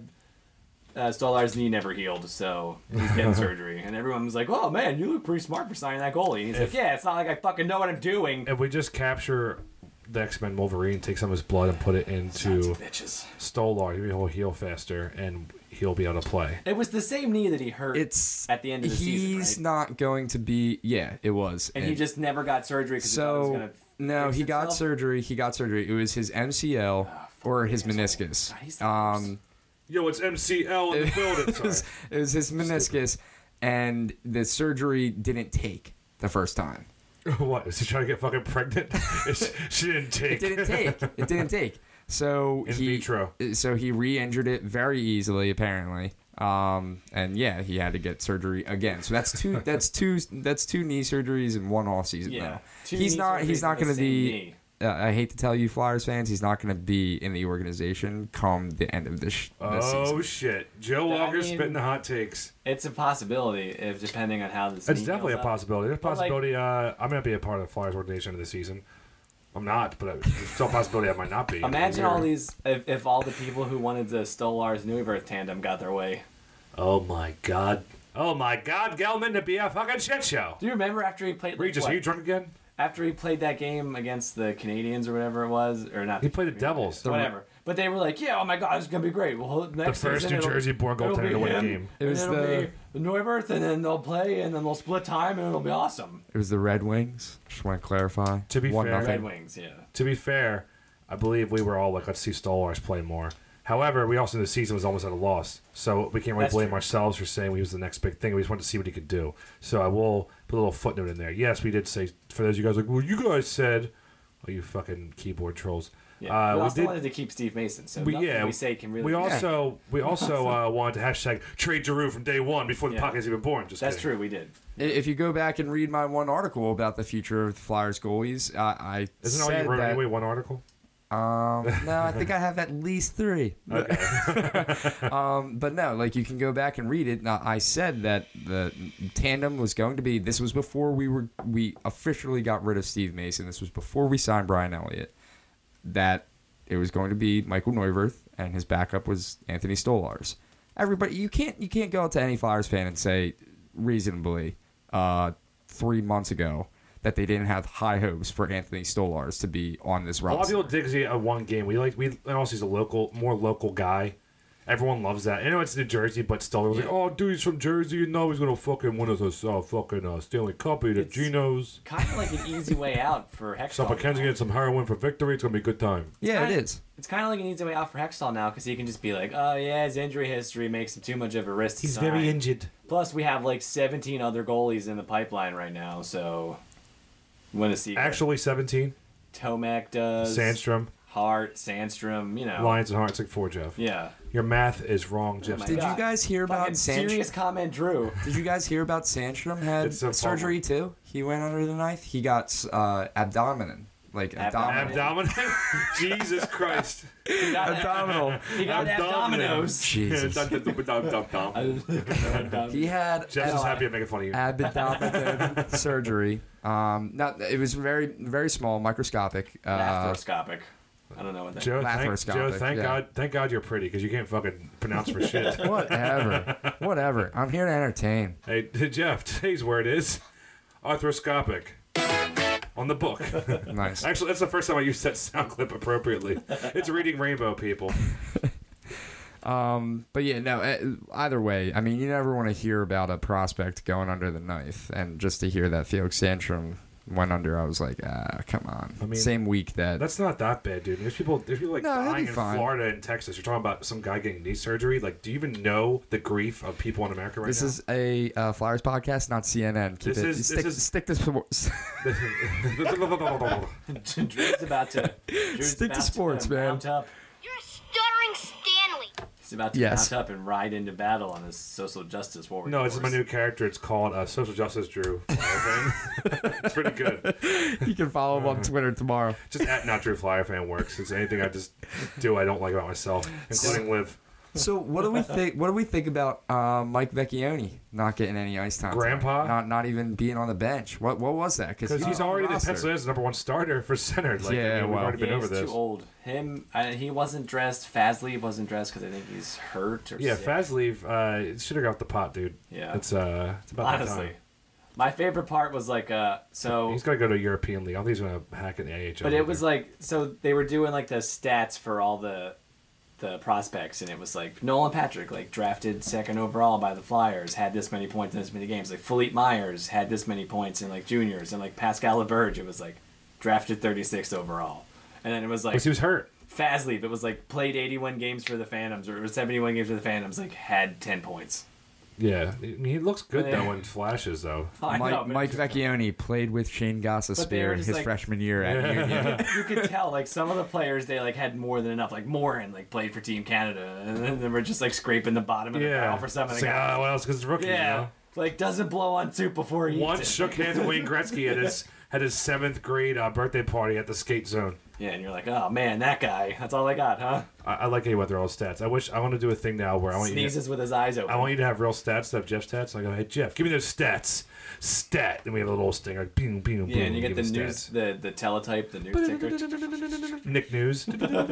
uh, Stolar's knee never healed, so he's getting surgery." And everyone was like, "Oh man, you look pretty smart for signing that goalie." And he's If- like, "Yeah, it's not like I fucking know what I'm doing." If we just capture the X-Men Wolverine, take some of his blood and put it Sons into of bitches. Stolar, he'll heal faster and he'll be able to play. It was the same knee that he hurt it's at the end of the he's season, right? not going to be. Yeah, it was. And he just never got surgery because he thought it was so gonna. no, fix he got itself? surgery. He got surgery. It was his M C L or his asshole. meniscus. God, he's the Um, Yo, it's M C L in the building. it Sorry. was, it was his meniscus, and the surgery didn't take the first time. What? Is he trying to get fucking pregnant? It's- she didn't take. It didn't take. It didn't take. So In he vitro. so he re-injured it very easily, apparently. Um, and yeah, he had to get surgery again. So that's two. That's two. That's two knee surgeries in one off season. Yeah, now. two he's knee not. He's surgeries not in the going to same be. knee. Uh, I hate to tell you, Flyers fans, he's not going to be in the organization come the end of this, sh- this Oh season. shit! Joe I Walker mean- spitting the hot takes. It's a possibility, if depending on how this. It's knee definitely a heals up. possibility. There's a But, like- possibility. uh, I might be a part of the Flyers organization this season. I'm not, but there's still a possibility I might not be. Imagine Weird. all these. If, if all the people who wanted the Stolar's Neuwirth tandem got their way. Oh my god! Oh my god! Gelman to be a fucking shit show. Do you remember after he played? like, Regis, what? are you drunk again? After he played that game against the Canadians or whatever it was, or not? He played the Devils. Whatever. But they were like, "Yeah, oh my god, it's gonna be great." Well, next The first season New it'll- Jersey-born it'll goaltender be to win a him, game. It was and it'll the- be the Neuwirth, and then they'll play, and then they'll split time, and it'll be awesome. It was the Red Wings. Just want to clarify. To be One fair- nothing. Red Wings, yeah. To be fair, I believe we were all like, let's see Stolars play more. However, we also knew the season was almost at a loss, so we can't really That's blame true. ourselves for saying he was the next big thing. We just wanted to see what he could do. So I will put a little footnote in there. Yes, we did say, for those of you guys like, well, you guys said, oh, you fucking keyboard trolls. Yeah. Uh, we we also did. wanted to keep Steve Mason, so We, nothing yeah, we say can really. we also we also uh, wanted to hashtag trade Giroux from day one before the Yeah. podcast even born. Just That's kidding. true. We did. If you go back and read my one article about the future of the Flyers goalies, uh, I Isn't all said you wrote that anyway? One article. Um, no, I think I have at least three. Okay. Um, but no, like you can go back and read it. Now, I said that the tandem was going to be. This was before we were we officially got rid of Steve Mason. This was before we signed Brian Elliott. That it was going to be Michael Neuwirth and his backup was Anthony Stolarz. Everybody, you can't you can't go to any Flyers fan and say reasonably uh, three months ago that they didn't have high hopes for Anthony Stolarz to be on this A lot of roster. people dig he had one game. We like we and also he's a local, more local guy. Everyone loves that. I know it's New Jersey, but still, it was like, oh, dude, he's from Jersey. You know he's gonna fucking win us a uh, fucking uh, Stanley Cup. Eat at It's- Geno's. Kind of like an easy way out for Stop Hextall. McKenzie get some heroin for victory. It's gonna be a good time. Yeah, it kinda- is. It's kind of like an easy way out for Hextall now because he can just be like, oh yeah, his injury history makes him too much of a risk. to sign. injured. Plus, we have like seventeen other goalies in the pipeline right now, so win a seat. Actually, seventeen. Tomac does. Sandstrom, Hart, Sandstrom, you know. Lions and Hearts, like four, Jeff. Yeah. Your math is wrong, Jeff. my Did God. you guys hear about Fucking serious Sandstrom? comment, Drew. Did you guys hear about Sandstrom had It's so surgery too? He went under the knife. He got uh, abdomen, like Abdomen. abdominal. Abdominal. Jesus Christ. He got Abdominal. He got Abdominal. abdominos. Jesus. He had Jeff's just happy I'm making fun of you. abdomen surgery. Um, not it was very very small, microscopic. Uh, Laparoscopic. I don't know what that Joe, thank, Laparoscopic, Joe, thank yeah. God, thank God you're pretty because you can't fucking pronounce for shit. whatever, whatever. I'm here to entertain. Hey, Jeff, today's word is arthroscopic. On the book. Nice. Actually, that's the first time I used that sound clip appropriately. It's reading Rainbow, people. Um, but yeah, no. eh, Either way, I mean, you never want to hear about a prospect going under the knife, and just to hear that Felix Sandstrom went under, I was like, ah, come on. I mean, Same week that. That's not that bad, dude. There's people, there's people like No, he'll dying be in fine. Florida and Texas. You're talking about some guy getting knee surgery. Like, do you even know the grief of people in America right This now? is a uh, Flyers podcast, not C N N. Keep This it. is- stick, this is- stick to sports. Drew's about to. Drew's Stick to about sports, to man. Mount up. You're a stuttering Stanley. He's about to Yes. mount up and ride into battle on his social justice warrior. No, this is my new character. It's called uh, Social Justice Drew. It's pretty good. You can follow him on Twitter tomorrow. Just at not Drew Flyer fan works. It's anything I just do I don't like about myself, including live. So what do we think? What do we think about uh, Mike Vecchione not getting any ice time? tonight? Grandpa? not not even being on the bench. What what was that? Because he's already the Pennsylvania's number one starter for center. Like, Yeah, I mean, we've well, already been Yeah, over he's this. too old. Him, I, he wasn't dressed. Fazley wasn't dressed because I think he's hurt or Yeah, sick. Fazlev uh, should have got the pot, dude. Yeah. It's uh, it's about that Honestly, time. my favorite part was like uh, so. He's got to go to a European league. I think he's going to hack in the A H L. But it was like so they were doing like the stats for all the the prospects, and it was like Nolan Patrick, like drafted second overall by the Flyers, had this many points in this many games. Like Philippe Myers had this many points in like juniors, and like Pascal LeBurge, it was like drafted thirty-sixth overall, and then it was like because he was hurt. Fazlev, it was like played eighty-one games for the Phantoms or seventy-one games for the Phantoms, like had ten points. Yeah, I mean, he looks good Yeah. though in flashes though. I Mike, know, but Mike it's- Vecchione played with Shane But they were Gossespear just his like- freshman year at Union. you could tell like some of the players they like had more than enough. Like Morin like played for Team Canada, and then they were just like scraping the bottom of the Yeah, barrel for some of the It's like, guys. ah, what else? Because it's rookie. yeah, You know? like doesn't blow on soup before he Once eats it. shook hands with Wayne Gretzky at his at his seventh grade uh, birthday party at the skate zone. Yeah, and you're like, oh man, that guy. That's all I got, huh? I, I like how you went through all his stats. I wish I want to do a thing now where I want you. To, Sneezes with his eyes open. I want you to have real stats to have Jeff's stats. And I go, hey Jeff, give me those stats. Stat. And we have a little stinger. Like, boom, boom, boom. yeah, and you get the give me news, stats. the the teletype, the news ticker. Nick News.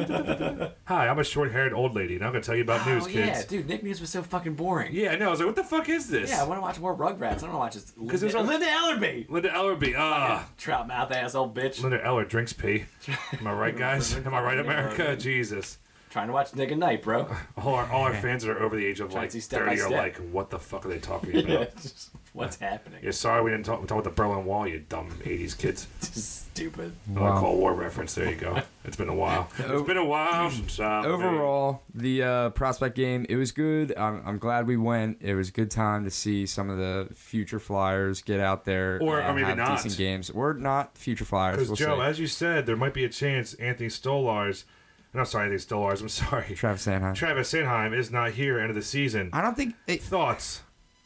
Hi, I'm a short-haired old lady, and I'm gonna tell you about news, Oh kids. yeah, dude, Nick News was so fucking boring. Yeah, I know. I was like, what the fuck is this? Yeah, I want to watch more Rugrats. I don't want to watch this. Because Linda, there's a- Linda Ellerby. Linda Ellerby. Ah, Trout mouth asshole bitch. Linda Eller drinks pee. Am I right, guys? Am I right, America? Jesus. Trying to watch Nick and Night, bro. All our, all our fans that are over the age of Trying like to see step thirty by are step. like, what the fuck are they talking Yeah, about? it's just, what's happening? Yeah, sorry we didn't talk, talk about the Berlin Wall, you dumb eighties kids. Just stupid. Another Wow. Cold War reference. There you go. It's been a while. It's been a while since uh, Overall, the uh, prospect game, it was good. I'm, I'm glad we went. It was a good time to see some of the future Flyers get out there Or- or and maybe have not. decent games. Or not future Flyers. Because We'll Joe, see. as you said, there might be a chance Anthony Stolarz. No, sorry, Anthony Stolarz. I'm sorry. Travis Sanheim. Travis Sanheim is not here end of the season. I don't think... It, Thoughts?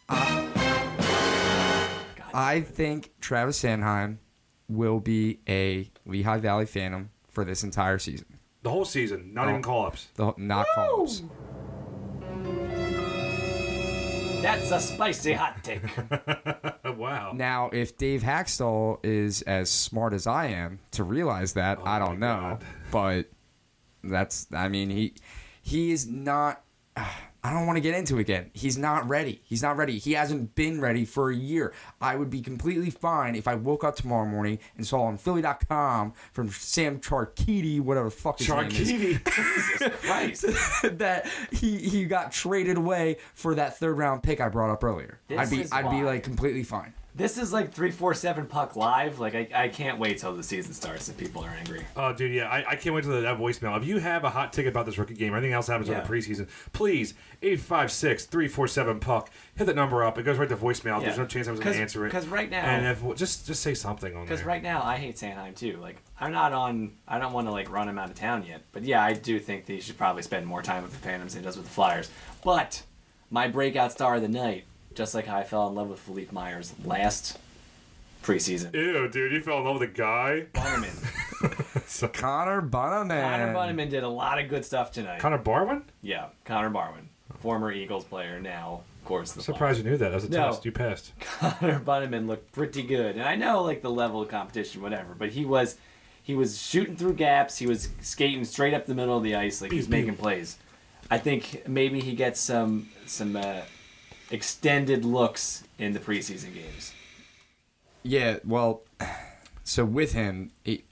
I think Travis Sanheim will be a Lehigh Valley Phantom for this entire season. The whole season, not Oh. even call-ups. The not call-ups. That's a spicy hot take. Wow. Now, if Dave Hackstall is as smart as I am to realize that, I don't my know. God. But that's, I mean, he he is not. I don't want to get into it again. He's not ready. He's not ready. He hasn't been ready for a year. I would be completely fine if I woke up tomorrow morning and saw on Philly dot com from Sam Charkidi, whatever the fuck his name is, Charkini. Christ. that he, he got traded away for that third round pick I brought up earlier. This I'd be is I'd be why. like completely fine. This is like three forty-seven Puck Live. Like, I, I can't wait till the season starts if people are angry. Oh, dude, yeah, I, I can't wait till that voicemail. If you have a hot take about this rookie game or anything else happens Yeah. in the preseason, please, eight five six, three four seven, puck, hit that number up. It goes right to voicemail. There's Yeah. no chance I was going to answer it. Because right now... And if, just just say something on there. Because right now, I hate Sanheim too. Like, I'm not on. I don't want to like run him out of town yet. But yeah, I do think that he should probably spend more time with the Phantoms than he does with the Flyers. But my breakout star of the night, just like how I fell in love with Philippe Myers last preseason, Ew, dude, you fell in love with a guy? Bunneman. So, Connor Bunneman. Connor Bunneman did a lot of good stuff tonight. Connor Barwin? yeah, Connor Barwin, former Eagles player, now of course the I'm surprised you knew that. That was a No. test. You passed. Connor Bunneman looked pretty good, and I know like the level of competition, whatever, but he was he was shooting through gaps. He was skating straight up the middle of the ice, like he was making plays. I think maybe he gets some some uh, extended looks in the preseason games. Yeah, well, so with him, it,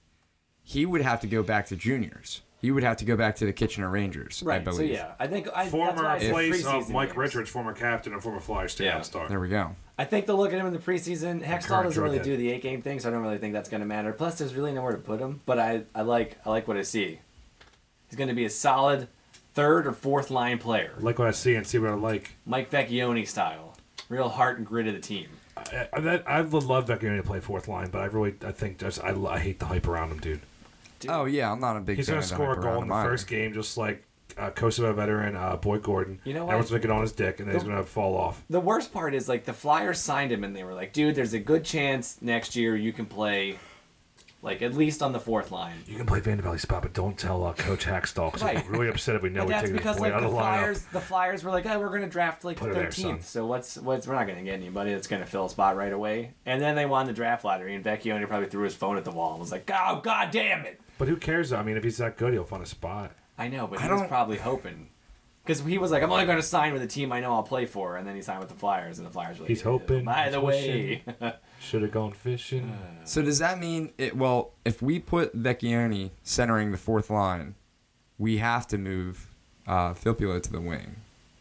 he would have to go back to juniors. He would have to go back to the Kitchener Rangers, I Right. believe. So yeah, I think I, that's why Former I said place of preseason Mike games. Richards, former captain and former Flyers standout Yeah. star. There we go. I think they'll look at him in the preseason. Hextall Current doesn't really drug do head. the eight game thing, so I don't really think that's going to matter. Plus, there's really nowhere to put him. But I, I like I like what I see. He's going to be a solid third or fourth line player, I like what I see and see what I like. Mike Vecchione style, real heart and grit of the team. I, I, that, I would love Vecchione to play fourth line, but I really I think just, I, I hate the hype around him, dude. Dude. Oh, yeah, I'm not a big He's fan going of to the score a hype goal around in him the either. first game, just like uh, Kosovo veteran uh, Boyd Gordon. You know what? Everyone's going to get on his dick, and then he's The- going to fall off. The worst part is like the Flyers signed him and they were like, dude, there's a good chance next year you can play, like at least on the fourth line. You can play Vanderbilt spot, but don't tell uh, Coach Hackstall, because Right. he'll be really upset if we know But we're that's taking this because boy like out the of the lineup. Flyers, the Flyers were like, oh, we're gonna draft like Put it there, thirteenth. son. So what's what's we're not gonna get anybody that's gonna fill a spot right away. And then they won the draft lottery, and Vecchione probably threw his phone at the wall and was like, oh god damn it. But who cares? though? I mean, if he's that good, he'll find a spot. I know, but I he was don't- probably hoping. Because he was like, I'm only going to sign with a team I know I'll play for, and then he signed with the Flyers, and the Flyers were like, He's hoping, by he's the way, Should have gone fishing. So does that mean, it? well, if we put Vecchione centering the fourth line, we have to move uh, Filppula to the wing.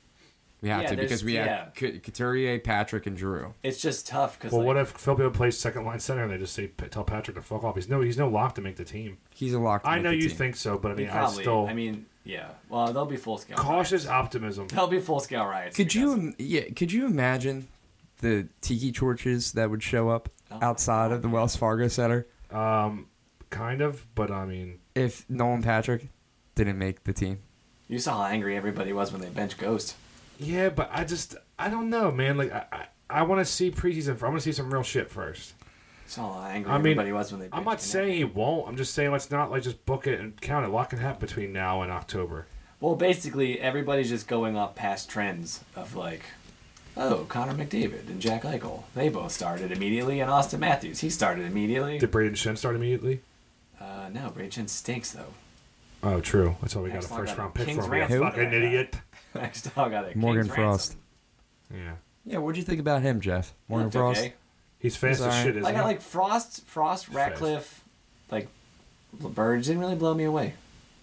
We have Yeah, to, there's- because we yeah. have C- Couturier, Patrick, and Giroux. it's just tough. Because Well, like, what if Phil plays second line center and they just say tell Patrick to fuck off? He's no, he's no lock to make the team. He's a lock. to I make know the you team. think so, but I he mean, I probably, still I mean, yeah. Well, they'll be full scale. cautious riots. optimism. They'll be full scale riots. Could because you, of- im- yeah? Could you imagine the tiki torches that would show up Oh my outside God, of the man. Wells Fargo Center Um, kind of, but I mean, if Nolan Patrick didn't make the team? You saw how angry everybody was when they benched Ghost. yeah, but I just I don't know, man. Like I I, I want to see preseason. I want to see some real shit first. You saw how angry I mean, everybody was when they benched I'm not Connect. saying he won't. I'm just saying let's not like just book it and count it. A lot can happen between now and October. Well, basically, everybody's just going off past trends of like, oh, Connor McDavid and Jack Eichel. They both started immediately, and Austin Matthews, he started immediately. Did Braden Shen start immediately? Uh, no, Braden stinks, though. Oh, true. That's why we got a Next one first got a round pick King's for him. You ransom. fucking idiot. Next dog got a Morgan King's Frost. ransom. Yeah. Yeah, what'd you think about him, Jeff? Morgan Looked Frost. okay. He's fast He's as alright. shit, isn't Like, he? I like Frost, Frost, Ratcliffe, like, LeBurge didn't really blow me away.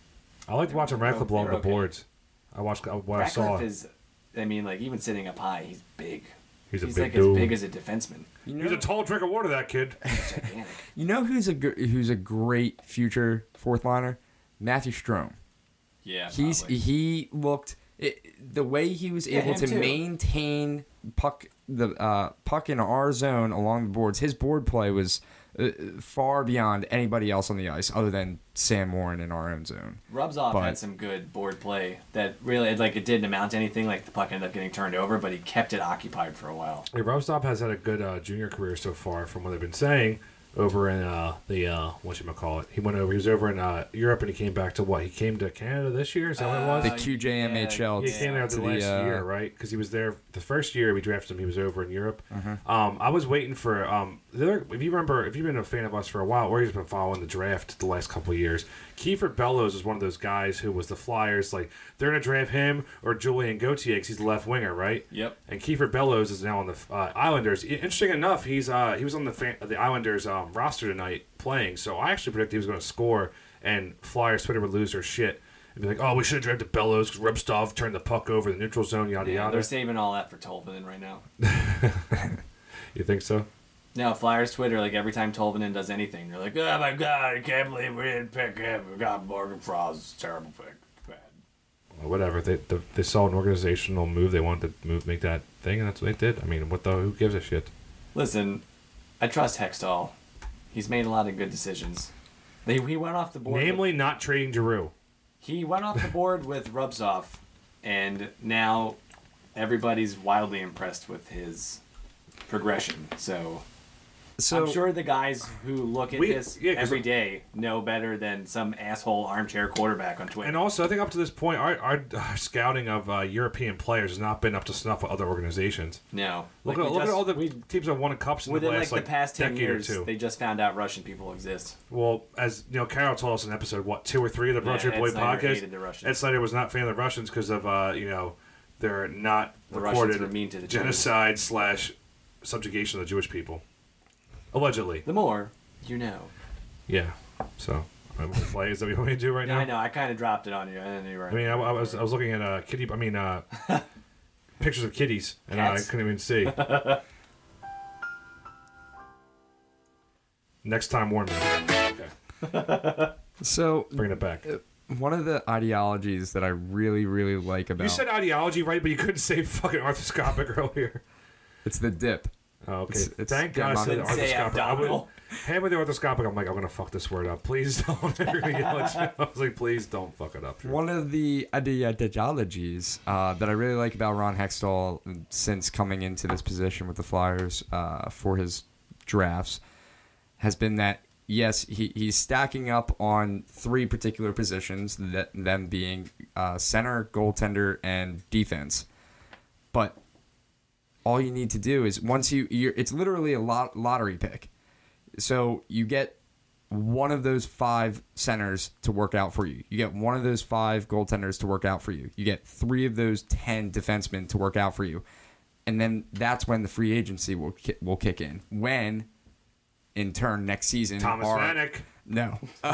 I liked watching Ratcliffe blow They're up the okay. boards. I watched uh, what I saw. Ratcliffe is, I mean, like, even sitting up high, he's big. He's a He's big like dude. as big as a defenseman. You know, He's a tall drink of water, that kid. He's gigantic. you know who's a gr- who's a great future fourth liner? Matthew Strome. Yeah, He's probably. he looked it, the way he was Yeah, able him to too. maintain puck the uh, puck in our zone along the boards. His board play was uh, far beyond anybody else on the ice, other than Sam Warren in our own zone. Rubsov But- had some good board play that really, like, it didn't amount to anything. Like, the puck ended up getting turned over, but he kept it occupied for a while. Hey, Rostov has had a good uh, junior career so far, from what they've been saying. over in uh, the uh, what you call it. He went over. He was over in uh, Europe, and he came back to what? He came to Canada this year. Is that what it was? The Q J M H L. He came there to the the, last uh, year, right? Because he was there the first year we drafted him. He was over in Europe. Mm-hmm. Um, I was waiting for um, the other, if you remember, if you've been a fan of us for a while, or you've been following the draft the last couple of years, Kiefer Bellows is one of those guys who was the Flyers. Like they're gonna draft him or Julian Gauthier because he's the left winger, right? Yep. And Kiefer Bellows is now on the uh, Islanders. Interesting enough, he's uh, he was on the fan, the Islanders um, roster tonight playing. So I actually predicted he was going to score, and Flyers Twitter would lose their shit and be like, "Oh, we should have drafted Bellows because Rubstov turned the puck over the neutral zone, yada Yeah, yada." they're saving all that for Tolvanen right now. You think so? No, Flyers Twitter, like every time Tolvanen does anything, they're like, "Oh my god, I can't believe we didn't pick him. We got Morgan Frost. It's a terrible pick. It's bad." Well, whatever. They the, they saw an organizational move. They wanted to move, make that thing, and that's what they did. I mean, what the? Who gives a shit? Listen, I trust Hextall. He's made a lot of good decisions. They, he went off the board. Namely, with, not trading Giroux. he went off the board with Rubsov, and now everybody's wildly impressed with his progression. So, So I'm sure the guys who look at We- this yeah, 'cause- every day know better than some asshole armchair quarterback on Twitter. And also, I think up to this point, our, our uh, scouting of uh, European players has not been up to snuff with other organizations. no, Look, Like, at, we look just- at all the we, teams that won cups in the within last like the past ten decade years. or two. They just found out Russian people exist. Well, as you know, Carol told us in episode what two or three of the Broad Yeah, Street Ed Boy Snyder podcast. hated the Russians. Ed Snyder was not a fan of the Russians because of uh, you know they're not The Russians recorded were mean to the Jews. genocide slash subjugation of the Jewish people, allegedly. The more you know. Yeah. So, I'm gonna play. Is that what you want me to do right Yeah, now? I know. I kind of dropped it on you. I didn't know you were. I mean, I, I was I was looking at uh, kitty. I mean, uh, pictures of kitties, and I Cats? couldn't even see. Next time, warn me. Okay, so bring it back. one of the ideologies that I really really like about You said ideology, right? But you couldn't say fucking arthroscopic earlier. it's the dip. Oh, okay. It's- it's Thank God I said Couldn't say arthroscopic. I would, abdominal. hand with the arthroscopic, I'm like, I'm gonna fuck this word up. Please don't. They're gonna yell at you. I was like, please don't fuck it up. One of the ideologies uh, that I really like about Ron Hextall since coming into this position with the Flyers uh, for his drafts has been that, yes, he, he's stacking up on three particular positions, that them being uh, center, goaltender, and defense. But all you need to do is once you, you're, it's literally a lot, lottery pick. So you get one of those five centers to work out for you. You get one of those five goaltenders to work out for you. You get three of those ten defensemen to work out for you. And then that's when the free agency will ki- will kick in. When, in turn, next season... Thomas our- Vanek. No.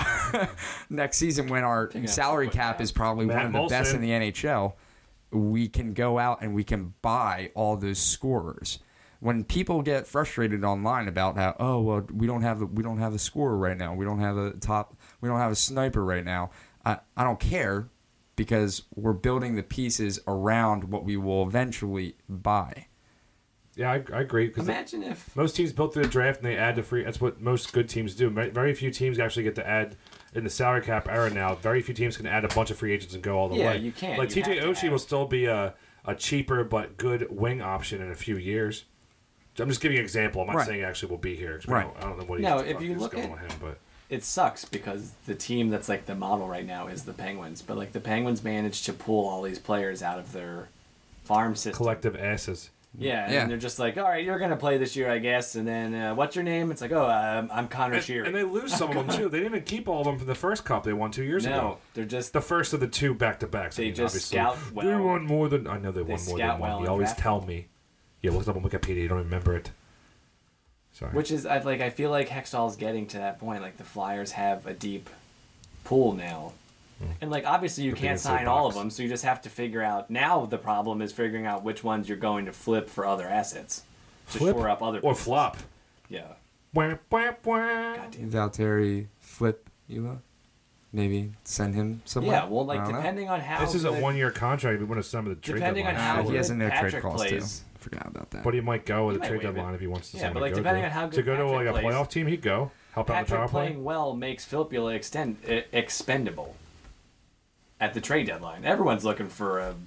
Next season, when our Picking up salary quick cap now. is probably Matt one of the best Molson. in the N H L, we can go out and we can buy all those scorers. When people get frustrated online about how, oh well, we don't have a, we don't have a scorer right now, we don't have a top, we don't have a sniper right now. I I don't care, because we're building the pieces around what we will eventually buy. Yeah, I, I agree. Because Imagine if most teams built through the draft and they add to free. That's what most good teams do. Very very few teams actually get to add in the salary cap era now. Very few teams can add a bunch of free agents and go all the Yeah, way. you can't. Like You T J have to Oshie add. will still be a, a cheaper but good wing option in a few years. I'm just giving you an example. I'm not Right. saying it actually will be here. 'Cause we Right. don't- I don't know what No, he's, if you is look going at- with him, but it sucks because the team that's like the model right now is the Penguins, but like the Penguins managed to pull all these players out of their farm system. collective asses. Yeah, Yeah. and they're just like, all right, you're gonna play this year, I guess. And then, uh, what's your name? It's like, oh, I'm, I'm Connor And, Sheary. and they lose some of them too. They didn't even keep all of them from the first cup they won two years no, ago. they're just The first of the two back to backs. They just scout well. They won more than I know. They, They won more scout than one. well You and always draft tell well. me. Yeah, look it up on Wikipedia. You don't remember it. Sorry. which is I like. I feel like Hextall's getting to that point. Like the Flyers have a deep pool now, and like obviously you But they can't didn't say sign all of box. them, so you just have to figure out. Now the problem is figuring out which ones you're going to flip for other assets to Flip shore up other or pieces. flop. Yeah. Wah, wah, wah. God damn. Valtteri flip Ela, maybe send him somewhere. Yeah. Well, I like don't know. depending on how. This is a good- one-year contract. We want to some of the trade Depending on deadline. how Uh, he has good in their trade Patrick clause plays. too. Forgot about that. But he might go with He a might trade waive it. deadline if he wants to Yeah, sign but, a like, go depending to. on how To good go to Patrick like a plays- playoff team, he'd go. Help out the Patrick power play. playing well makes Filppula extend e- expendable at the trade deadline. Everyone's looking for a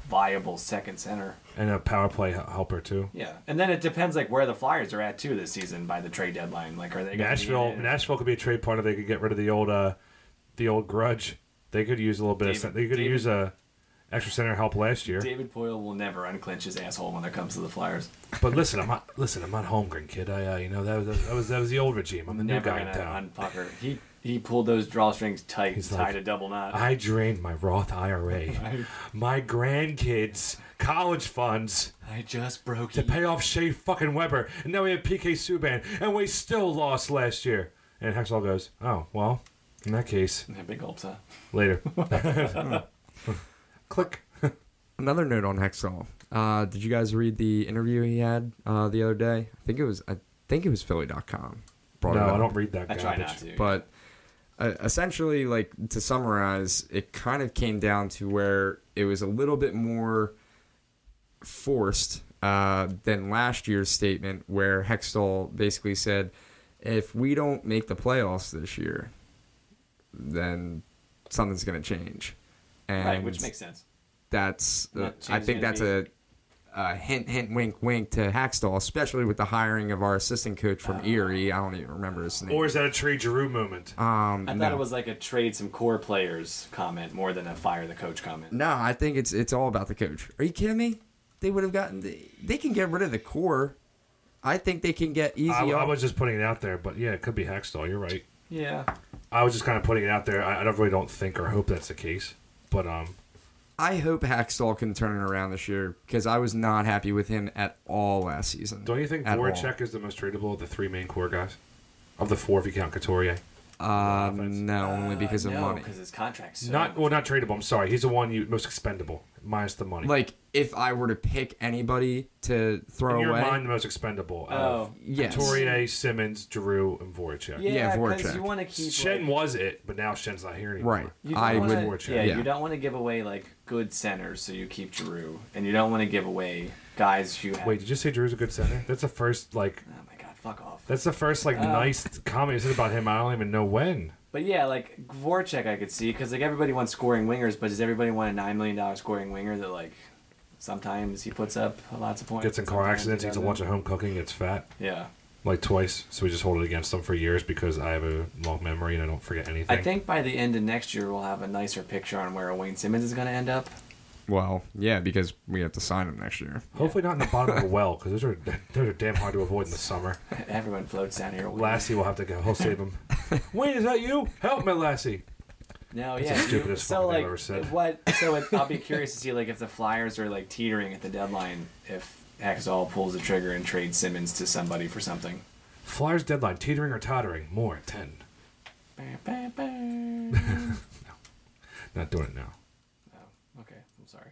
viable second center. And a power play h- helper too. Yeah, and then it depends like where the Flyers are at too this season by the trade deadline. Like, are they gonna Nashville, be in it? Nashville could be a trade partner. They could get rid of the old, uh, the old grudge. They could use a little bit David- of. cen- They could David- use a extra center help last year. David Poile will never unclench his asshole when it comes to the Flyers. But listen, I'm not. Listen, I'm not Holmgren, kid. I, uh, you know, that was that was that was the old regime. I'm the new Never guy in gonna town. unpucker. He he pulled those drawstrings tight, He's tied like, a double knot. I drained my Roth I R A, my grandkids' college funds I just broke to it. pay off Shea fucking Weber, and now we have P K Subban, and we still lost last year. And Hextall goes, "Oh well, in that case, Yeah, big gulps, huh? later." Click. Another note on Hextall. Uh, did you guys read the interview he had uh, the other day? I think it was. I think it was Philly dot com. No, Brought it I up. don't read that. I try garbage. not to. But uh, essentially, like to summarize, it kind of came down to where it was a little bit more forced uh, than last year's statement, where Hextall basically said, "If we don't make the playoffs this year, then something's going to change." And Right, which makes sense. that's uh, Not I change think gonna that's a, a hint, hint, wink, wink to Hackstall, especially with the hiring of our assistant coach from Erie. I don't even remember his name. Or is that a trade Giroux moment? um, I no. thought it was like a trade some core players comment more than a fire the coach comment. No, I think it's it's all about the coach. Are you kidding me? They would have gotten. The, they can get rid of the core. I think they can get easy. I, I off- was just putting it out there, but yeah, it could be Hextall. You're right. Yeah. I was just kind of putting it out there. I, I don't really don't think or hope that's the case, but um, I hope Hackstall can turn it around this year because I was not happy with him at all last season. don't you think At all. Voracek is the most tradable of the three main core guys? Of the four, if you count Couturier. Uh, offense? no, only because of no, money. because his contract's so Not well, not tradable. I'm sorry. He's the one you most expendable, minus the money. Like if I were to pick anybody to throw in your away, mind, the most expendable. Oh, of yes. Couturier, Simmons, Giroux, and Voracek. Yeah, Yeah, because Voracek. you want to keep Shen like, was it, but now Shen's not here anymore. right? you don't I wanna, would. Voracek. yeah, yeah. you don't want to give away like good centers, so you keep Giroux, and you don't want to give away guys who have. Wait, did you say Drew's a good center? That's the first like. Oh my god, fuck off. That's the first like Oh. nice comment you said about him. I don't even know when. But yeah, like Voracek, I could see because like everybody wants scoring wingers, but does everybody want a nine million dollar scoring winger that like sometimes he puts up lots of points, Gets in car sometimes accidents, he eats a doesn't? bunch of home cooking, gets fat. Yeah, Like twice, so we just hold it against them for years because I have a long memory and I don't forget anything. I think by the end of next year we'll have a nicer picture on where Wayne Simmons is going to end up. Well, yeah, because we have to sign him next year. Hopefully not in the bottom of a well because those are those are damn hard to avoid in the summer. Everyone floats down here. Lassie will have to go. He'll save him. Wait, is that you? Help me, Lassie. No, That's yeah. the stupidest so fucking thing like, I've ever said. what? So it, I'll be curious to see like if the Flyers are like teetering at the deadline, if Hextall pulls the trigger and trades Simmons to somebody for something. Flyers deadline teetering or tottering? More at ten. Bah, bah, bah. Not doing it now. Oh, okay. I'm sorry.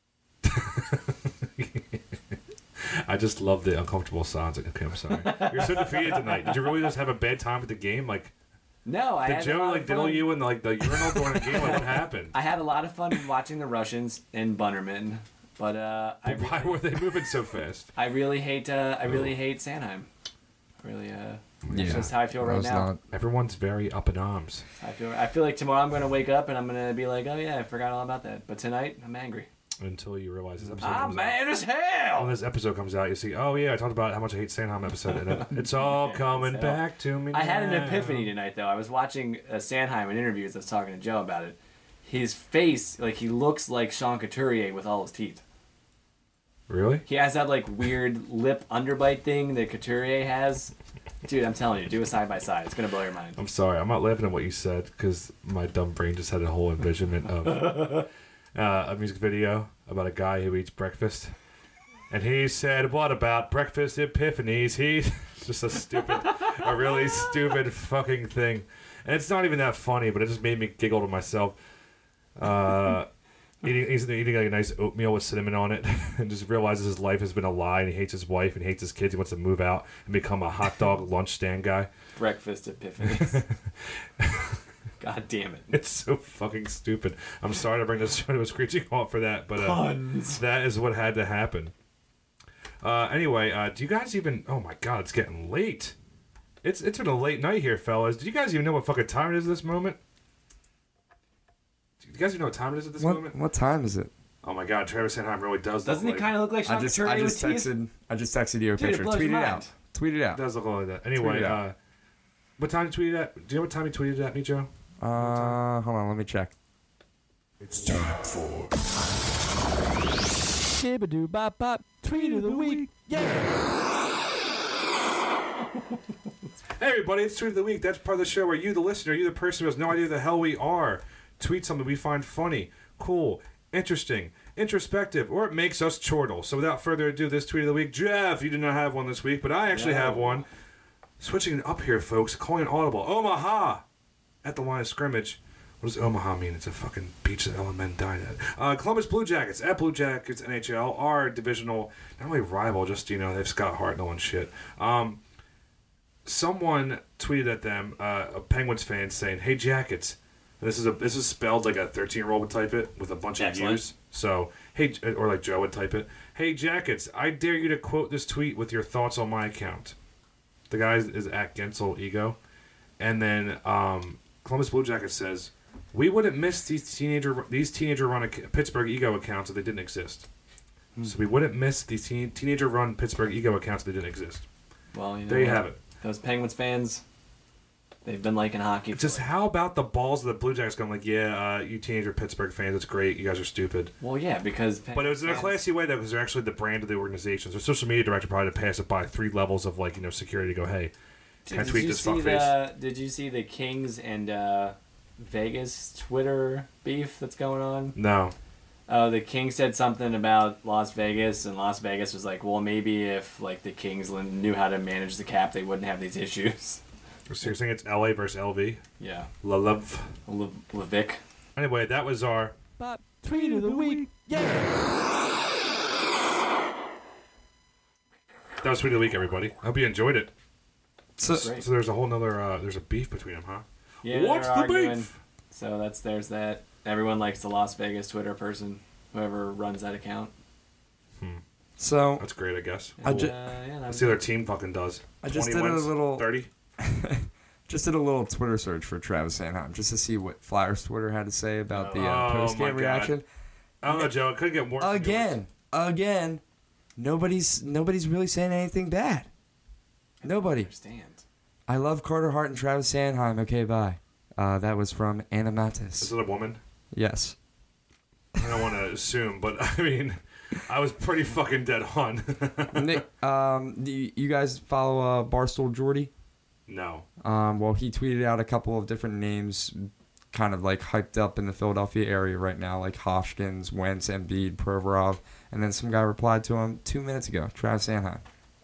I just love the uncomfortable sounds. Okay, I'm sorry. You're so defeated tonight. Did you really just have a bad time at the game? Like, No, I did had a Joe lot like of diddle fun. you in like the urinal during the game? Like, what happened? I had a lot of fun watching the Russians in Bunnerman, but uh, I But why really, were they moving so fast? I really hate uh, I really hate Sanheim. Really, uh, Yeah, that's just how I feel that right was now. not- Everyone's very up in arms. I feel I feel like tomorrow I'm gonna wake up and I'm gonna be like, oh yeah, I forgot all about that. But tonight I'm angry. Until you realize this episode I'm comes mad out. as hell. When this episode comes out, you see, oh yeah, I talked about how much I hate Sanheim episode, and then it's all coming So, back to me. I had an now. epiphany tonight though. I was watching uh, Sanheim in interviews. I was talking to Joe about it. His face, like he looks like Sean Couturier with all his teeth. Really? He has that like weird lip underbite thing that Couturier has. Dude, I'm telling you, do a side by side. It's gonna blow your mind. I'm sorry, I'm not laughing at what you said because my dumb brain just had a whole envisionment of uh, a music video about a guy who eats breakfast, and he said, "What about breakfast epiphanies?" He's just a stupid, a really stupid fucking thing, and it's not even that funny, but it just made me giggle to myself. Uh, eating, he's eating like a nice oatmeal with cinnamon on it, and just realizes his life has been a lie, and he hates his wife and hates his kids. He wants to move out and become a hot dog lunch stand guy. Breakfast epiphanies. God damn it. It's so fucking stupid. I'm sorry to bring this show to a screeching halt for that, but uh, Puns. that is what had to happen. Uh, anyway, uh, do you guys even... Oh my god, it's getting late. It's It's been a late night here, fellas. Do you guys even know what fucking time it is at this moment? Do you guys even know what time it is at this What, moment? what time is it? Oh my God, Travis Sanheim really does. Doesn't look he like, kind of look like Sean I just, Couturier I just with teeth? texted, I just texted you a Dude, it picture. blows Tweet it your out. mind. Tweet it out. Does look like that. Anyway, it out. uh, what time you tweeted at? Do you know what time you tweeted at me, Joe? Uh, hold on, let me check. It's time for Shibbadoo bop bop, tweet of the week. Hey everybody, it's Tweet of the Week. That's part of the show where you, the listener, you, the person who has no idea who the hell we are, tweet something we find funny, cool, interesting, introspective, or it makes us chortle. So without further ado, this Tweet of the Week. Jeff, you did not have one this week, but I actually No. have one. Switching it up here, folks, calling it audible. Omaha! At the line of scrimmage. What does Omaha mean? It's a fucking beach that Ellen men died at. Uh, Columbus Blue Jackets, at Blue Jackets N H L, our divisional, not really rival, just, you know, they have Scott Hartnell and shit. Um... Someone tweeted at them, uh, a Penguins fan, saying, "Hey Jackets," and this is a this is spelled like a thirteen year old would type it with a bunch of Excellent. U's. So hey, or like Joe would type it. "Hey Jackets, I dare you to quote this tweet with your thoughts on my account." The guy is, is at Gensel Ego, and then um, Columbus Blue Jackets says, "We wouldn't miss these teenager these teenager run ac- Pittsburgh Ego accounts if they didn't exist." Hmm. So we wouldn't miss these teen, teenager run Pittsburgh Ego accounts if they didn't exist. Well, you know There you what? have it. Those Penguins fans, they've been liking hockey. For Just like- how about the balls of the Blue Jackets going like, yeah, uh, you teenager Pittsburgh fans, it's great. You guys are stupid. Well, yeah, because But it was in a fans- classy way, though, because they're actually the brand of the organization. So social media director probably had to pass it by three levels of, like, you know, security to go, hey, can I Did tweet you this see fuckface? the? Did you see the Kings and uh, Vegas Twitter beef that's going on? No. Oh, the Kings said something about Las Vegas, and Las Vegas was like, "Well, maybe if like the Kings knew how to manage the cap, they wouldn't have these issues." So you're saying it's L A versus L V? Yeah, La love. Le- Levick. Anyway, that was our... Tweet of the week. That was Tweet of the Week, everybody. I hope you enjoyed it. So, Great. So there's a whole nother... Uh, there's a beef between them, huh? Yeah, What's they're the arguing. beef? So that's there's that. Everyone likes the Las Vegas Twitter person, whoever runs that account. so That's great, I guess. I Cool. ju- Uh, yeah, that Let's was see what their team fucking does. I just twenty did a wins, little- thirty? just did a little Twitter search for Travis Sanheim just to see what Flyers Twitter had to say about the uh, Oh, post my game God. reaction. I don't know, Joe. It could get worse. than yours. Again, again, nobody's nobody's really saying anything bad. Nobody. understand. I love Carter Hart and Travis Sanheim. Okay, bye. Uh, that was from Anna Is Matis. it a woman? Yes. I don't want to assume, but I mean, I was pretty fucking dead on. Nick, um, do you, you guys follow uh, Barstool Jordy? No. Um, well, he tweeted out a couple of different names, kind of like hyped up in the Philadelphia area right now, like Hoskins, Wentz, Embiid, Provorov, and then some guy replied to him two minutes ago, Travis Sanheim.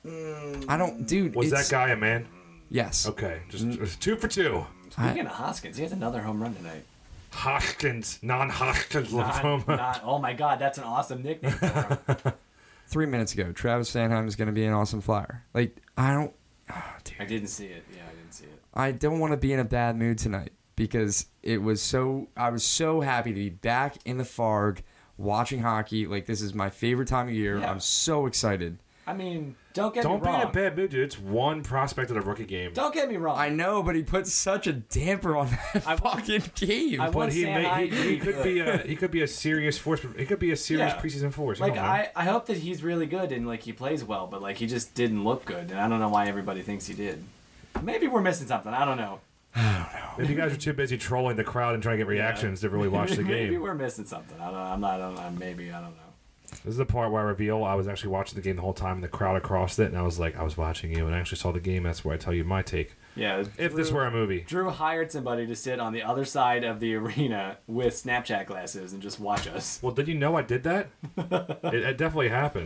I don't, dude. Was that it's- guy a man? Yes. Okay, just, just two for two. Speaking of Hoskins, he has another home run tonight. Hoskins, non-Hoskins Not, lymphoma. not, oh my God, that's an awesome nickname for him. Three minutes ago, Travis Sanheim is going to be an awesome Flyer. Like, I don't, oh, dude. I didn't see it. Yeah, I didn't see it. I don't want to be in a bad mood tonight because it was so, I was so happy to be back in the Farg watching hockey. Like, this is my favorite time of year. Yeah. I'm so excited. I mean, don't get Don't me be wrong. in a bad mood, dude. It's one prospect of the rookie game. Don't get me wrong. I know, but he put such a damper on that I want- fucking game. I But want he, Sam may, Hyde he, to he be could good. be a he could be a serious force. He could be a serious Yeah. preseason force. You Like don't know. I, I hope that he's really good and like he plays well, but like he just didn't look good, and I don't know why everybody thinks he did. Maybe we're missing something. I don't know. Maybe you guys are too busy trolling the crowd and trying to get reactions to really watch the Maybe game. we're missing something. I don't. I'm not. I don't know. Maybe I don't know. This is the part where I reveal I was actually watching the game the whole time, and the crowd across it, and I was like, I was watching you, and I actually saw the game. That's where I tell you my take. Yeah. If this were a movie, Drew hired somebody to sit on the other side of the arena with Snapchat glasses and just watch us. well, did you know I did that? it, it definitely happened.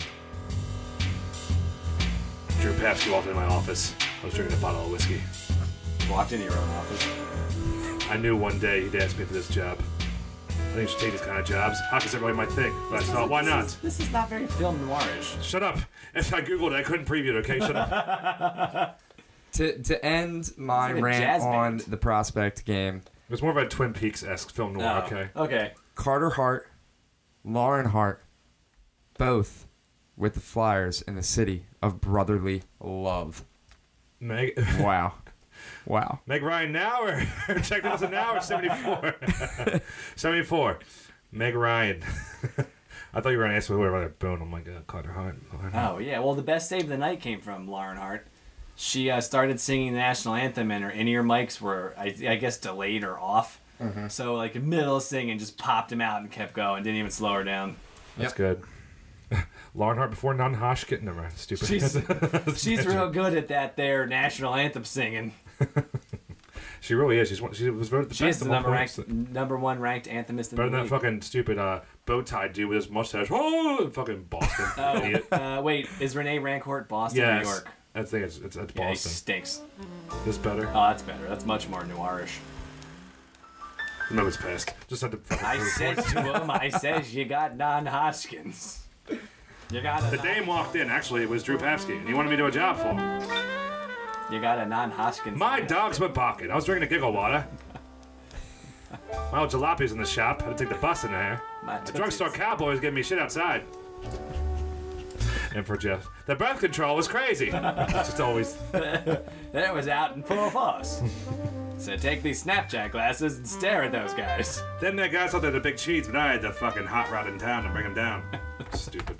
Drew Papsky walked into my office. I was drinking a bottle of whiskey. Walked into your own office. I knew one day he'd ask me for this job. I think you should take these kind of jobs. Hockey's everybody might think, but I thought, why This not? is- This is not very film noirish. Shut up. If I googled it, I couldn't preview it. Okay, shut up. to to end my It's like a rant jazz on band. the prospect game, It was more of a Twin Peaks esque film noir. Oh, Okay. Okay. Carter Hart, Lauren Hart, both with the Flyers in the city of brotherly love. Meg, Wow. Wow. Meg Ryan now or check us an hour seventy-four. seventy-four. Meg Ryan. I thought you were going to ask me whoever their bone. I'm like, uh, Carter Hart. Oh, yeah. Well, the best save of the night came from Lauren Hart. She uh, started singing the national anthem, and her in-ear mics were, I, I guess, delayed or off. Mm-hmm. So, like, in the middle of singing, just popped him out and kept going. Didn't even slow her down. That's good. Lauren Hart before non Hoshkit. Never mind. Stupid. She's, she's real good at that there national anthem singing. She really is. She's one, she was voted the she best. She's the number, ranked, number one ranked anthemist in Better the than league. that fucking stupid uh, bow tie dude with his mustache. Oh, fucking Boston. Oh, idiot. uh, wait, is Renee Rancourt Boston or Yes. New York? I think it's, it's, it's Yeah, he Boston. stinks. This better? Oh, that's better. That's much more New-Irish. No, it's past. Just had to fucking I prove said it. to him, I says, you got non-Hodgkins. You got a The dame walked in. Actually, it was Drew Papsky, and he wanted me to do a job for him. You got a non-Hodgkins. My dog's my pocket. I was drinking a giggle water. My old jalape's in the shop. Had to take the bus in there. My The drugstore cowboy was giving me shit outside. And for Jeff, the breath control was crazy. Just always. That was out in full force. So take these Snapchat glasses and stare at those guys. Then that guy thought they had a big cheese, but I had the fucking hot rod in town to bring him down. Stupid.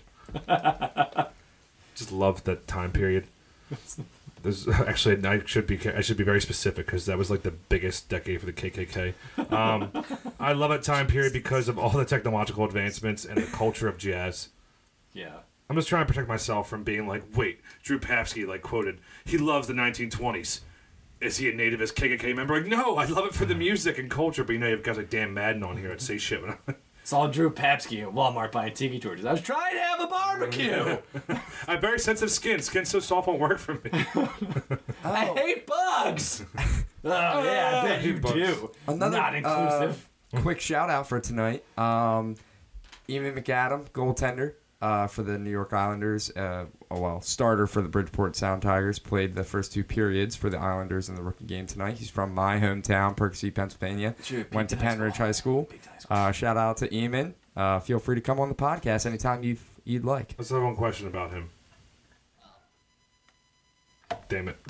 Just love that time period. There's actually I should be I should be very specific because that was like the biggest decade for the K K K. Um, I love that time period because of all the technological advancements and the culture of jazz. Yeah. I'm just trying to protect myself from being like, wait, Drew Papsky like quoted, he loves the nineteen twenties. Is he a nativist K K K member? Like, no, I love it for the music and culture, but you know, you've got like Dan Madden on here that say shit. When I, Saw Drew Papsky at Walmart buying tiki torches. I was trying to have a barbecue. I have very sensitive skin. Skin's so soft won't work for me. I hate bugs. Oh, yeah, I bet you bugs. do. Another, Not inclusive. Uh, quick shout out for tonight. Um, Eamon McAdam, goaltender uh, for the New York Islanders. Uh, oh, well, starter for the Bridgeport Sound Tigers. Played the first two periods for the Islanders in the rookie game tonight. He's from my hometown, Percy, Pennsylvania. Sure, big Went to time Penridge school. High School. Big time school. Uh, shout out to Eamon. Uh, feel free to come on the podcast anytime you you'd like. Let's have one question about him. Damn it.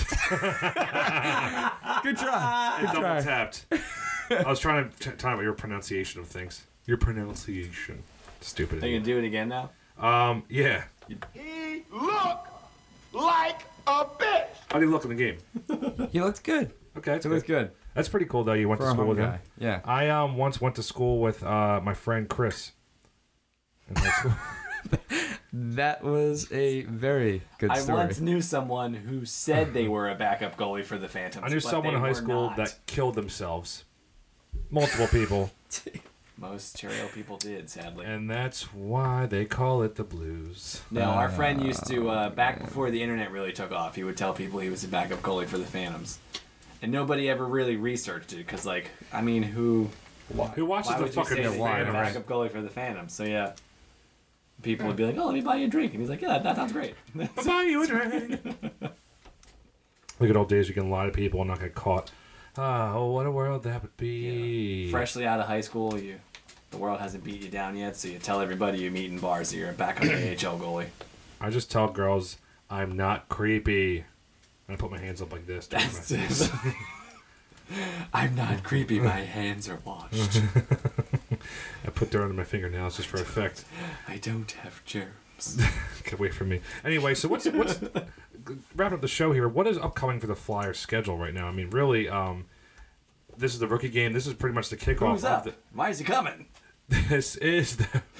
Good try. It double tapped. I was trying to t- time out your pronunciation of things. Your pronunciation. Stupid. Are you idiot. going to do it again now? Um, yeah. He looked like a bitch. How do you look in the game? He looked good. Okay, that's He looked good. good. That's pretty cool, though. You went For to a school home with him. guy. Yeah. I um once went to school with uh my friend Chris. In high school. That was a very good I story. once knew someone who said they were a backup goalie for the Phantoms. I knew but someone they in high were school not. that killed themselves. Multiple people. Most Cheerio people did, sadly. And that's why they call it the blues. No, our friend used to, uh, back before the internet really took off, he would tell people he was a backup goalie for the Phantoms. And nobody ever really researched it, because, like, I mean, who... Who watches Why the would you fucking say that you're a Phantoms? backup goalie for the Phantoms? So, yeah. People would be like, oh, let me buy you a drink. And he's like, yeah, that sounds great. I'll buy you a drink. Look at old days you can lie to people and not get caught. Ah, oh, what a world that would be. Freshly out of high school, you the world hasn't beat you down yet, so you tell everybody you meet in bars that you're a backup A H L goalie. I just tell girls I'm not creepy. And I put my hands up like this. during That's my- it. I'm not creepy. My hands are washed. I put dirt under my fingernails just for effect. I don't have germs. Get away from me. Anyway, so what's what's wrapping up the show here? What is upcoming for the Flyers schedule right now? I mean, really, um, this is the rookie game. This is pretty much the kickoff Who's of up? the. Why is he coming? This is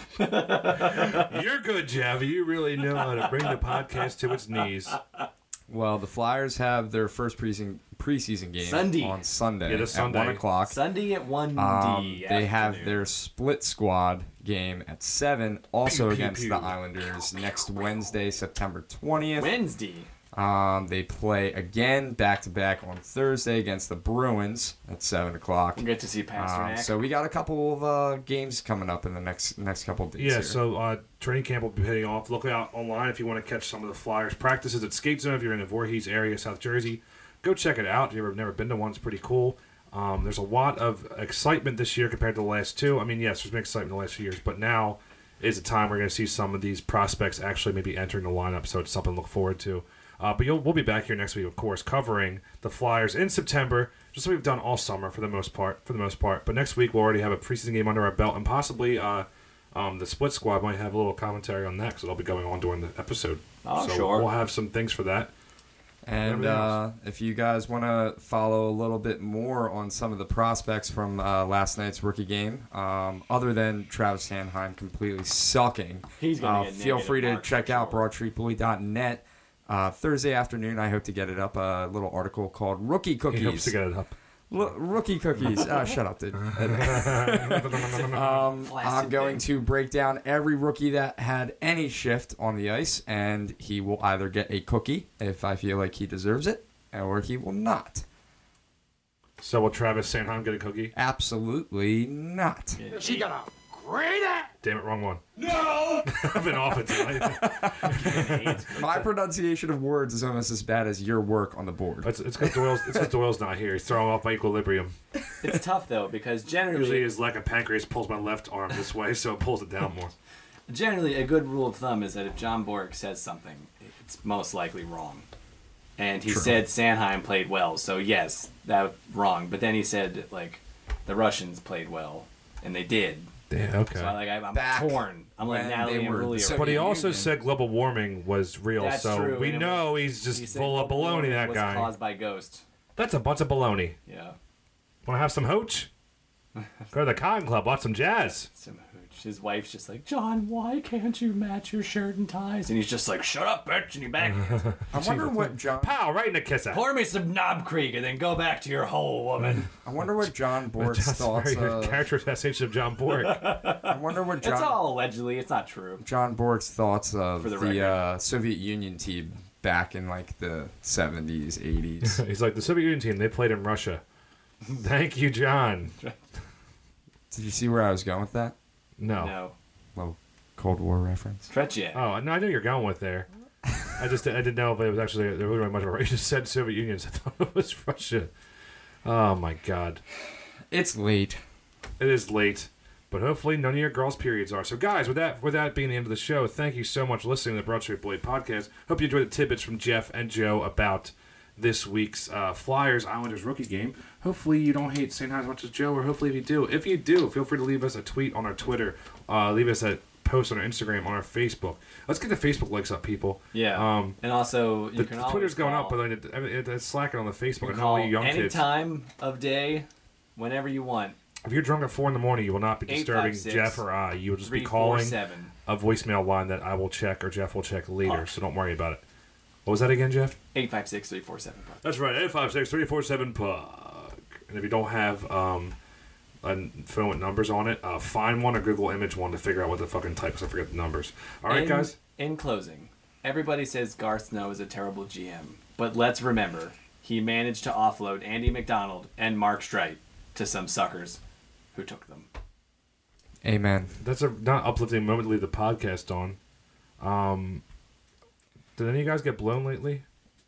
the. You're good, Javi. You really know how to bring the podcast to its knees. Well, the Flyers have their first preseason preseason game Sunday. on Sunday Yeah, this at Sunday. one o'clock. Sunday at one Um, D. they have afternoon. their split squad game at seven, also Pew, pew, against pew. the Islanders next Wednesday, September twentieth. Wednesday. Um, they play again back to back on Thursday against the Bruins at seven o'clock. We'll get to see Um, Pasternak. so we got a couple of uh, games coming up in the next next couple of days. Yeah, here. so uh, training camp will be heading off. Look out online if you want to catch some of the Flyers practices at Skate Zone. If you're in the Voorhees area, South Jersey, go check it out. If you've never been to one, it's pretty cool. Um, there's a lot of excitement this year compared to the last two. I mean, yes, there's been excitement the last few years, but now is the time we're going to see some of these prospects actually maybe entering the lineup, so it's something to look forward to. Uh, but you'll, we'll be back here next week, of course, covering the Flyers in September, just like we've done all summer for the most part. For the most part, but next week we'll already have a preseason game under our belt and possibly uh, Um, the split squad might have a little commentary on that because it'll be going on during the episode. Oh, so sure. We'll have some things for that. And Everything uh, if you guys want to follow a little bit more on some of the prospects from uh, last night's rookie game, um, other than Travis Sanheim completely sucking, He's gonna uh, get feel negative free to marks check for out sure. broad street bully dot net. Uh, Thursday afternoon, I hope to get it up, a little article called Rookie He hopes Cookies. to get it up. L- rookie Cookies. Uh, shut up, dude. um, I'm going to break down every rookie that had any shift on the ice, and he will either get a cookie if I feel like he deserves it, or he will not. So will Travis Sanheim get a cookie? Absolutely not. She got a great ass. Damn it, wrong one. No! I've been off it tonight. My pronunciation of words is almost as bad as your work on the board. It's it's because Doyle's, it's 'cause Doyle's not here. He's throwing off my equilibrium. It's tough though because Usually generally, his lack of pancreas pulls my left arm this way, so it pulls it down more. generally a good rule of thumb is that if John Bork says something, it's most likely wrong. And he True. said Sanheim played well, so yes, that was wrong. But then he said like the Russians played well, and they did. Yeah, okay. So I, like I, I'm Back torn. I'm like when Natalie they were and the Rulli. Soviet But he Union. also said global warming was real, That's so true, we and it know was- he's just He said full of global baloney, warming that was guy. caused by ghost. That's a bunch of baloney. Yeah. Want to have some hooch? Go to the Cotton Club, watch some jazz. Some hooch. His wife's just like, John, why can't you match your shirt and ties? And he's just like, shut up, bitch, and he backhands. I wonder what John. Pow, right in the kiss out. Pour me some Knob Creek and then go back to your hole, woman. I wonder what John Bork's That's thoughts. very Of, character assassination of John Bork. I wonder what It's John. all allegedly. It's not true. John Bork's thoughts of For the the, record. uh, Soviet Union team back in like the seventies, eighties. He's like, the Soviet Union team, they played in Russia. Thank you, John. Did you see where I was going with that? No. No. Little Cold War reference. Stretch it. Oh, no, I know you're going with there. I just I didn't know if it was actually there wasn't much of a. You just said Soviet Union, so I thought it was Russia. Oh my God, It's late. it is late, but hopefully none of your girls' periods are. So, guys, with that with that being the end of the show, thank you so much for listening to the Broad Street Bully podcast. Hope you enjoyed the tidbits from Jeff and Joe about this week's uh, Flyers Islanders rookie game. Hopefully you don't hate Sanheim as much as Joe, or hopefully if you do. If you do, feel free to leave us a tweet on our Twitter, uh, leave us a post on our Instagram, on our Facebook. Let's get the Facebook likes up, people. Yeah. Um, and also, you the, can the always Twitter's going call, up, but it, it, it's slacking on the Facebook. you And can all call you young any kids. time of day, whenever you want. If you're drunk at four in the morning, you will not be disturbing eight five six, Jeff or I. You will just be three four calling seven. a voicemail line that I will check or Jeff will check later. Oh. So don't worry about it. What was that again, Jeff? eight five six, three four seven. That's right, eight five six, three four seven, P U C. And if you don't have um, a phone with numbers on it, uh, find one or Google image one to figure out what the fucking type is. I forget the numbers. All right, in, guys? In closing, everybody says Garth Snow is a terrible G M, but let's remember, he managed to offload Andy McDonald and Mark Streit to some suckers who took them. Amen. That's a not uplifting moment to leave the podcast on. Um, did any of you guys get blown lately?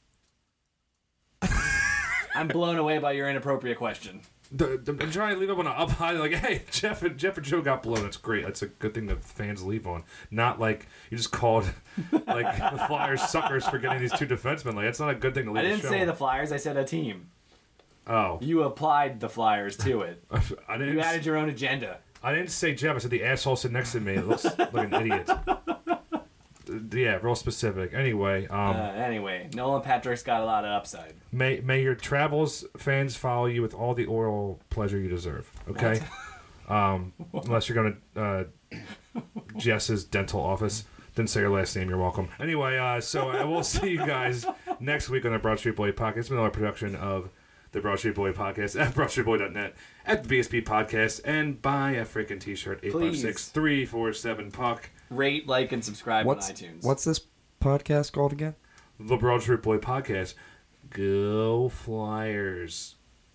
I'm blown away by your inappropriate question. The, the, I'm trying to leave up on an up high, like, hey, Jeff and Jeff and Joe got blown. That's great. That's a good thing that fans leave on. Not like you just called like the Flyers suckers for getting these two defensemen. Like, that's not a good thing to leave. I didn't the show say on. the Flyers, I said a team. Oh, You applied the Flyers to it. I didn't. You added your own agenda. I didn't say Jeff. I said the asshole sitting next to me. It looks like an idiot. Yeah, real specific. Anyway, um, Uh, anyway, Nolan Patrick's got a lot of upside. may may your travels fans follow you with all the oral pleasure you deserve. Okay, um, unless you're gonna uh, Jess's dental office. Didn't say your last name. You're welcome. Anyway, uh, so I will see you guys next week on the Broad Street Bully podcast. It's been another production of the Broad Street Bully podcast at broad street bully dot net, at the B S P podcast, and buy a freaking t-shirt. eight five six, three four seven, P U C. Rate, like, and subscribe What's on iTunes. what's this podcast called again? The Broad Street Bully podcast. Go Flyers.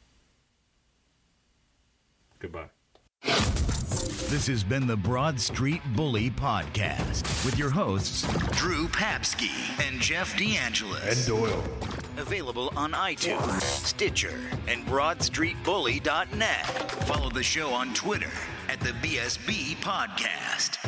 Goodbye. This has been the Broad Street Bully Podcast with your hosts, Drew Papsky and Jeff DeAngelis. And Doyle. Available on iTunes, Stitcher, and broad street bully dot net. Follow the show on Twitter at the B S B Podcast.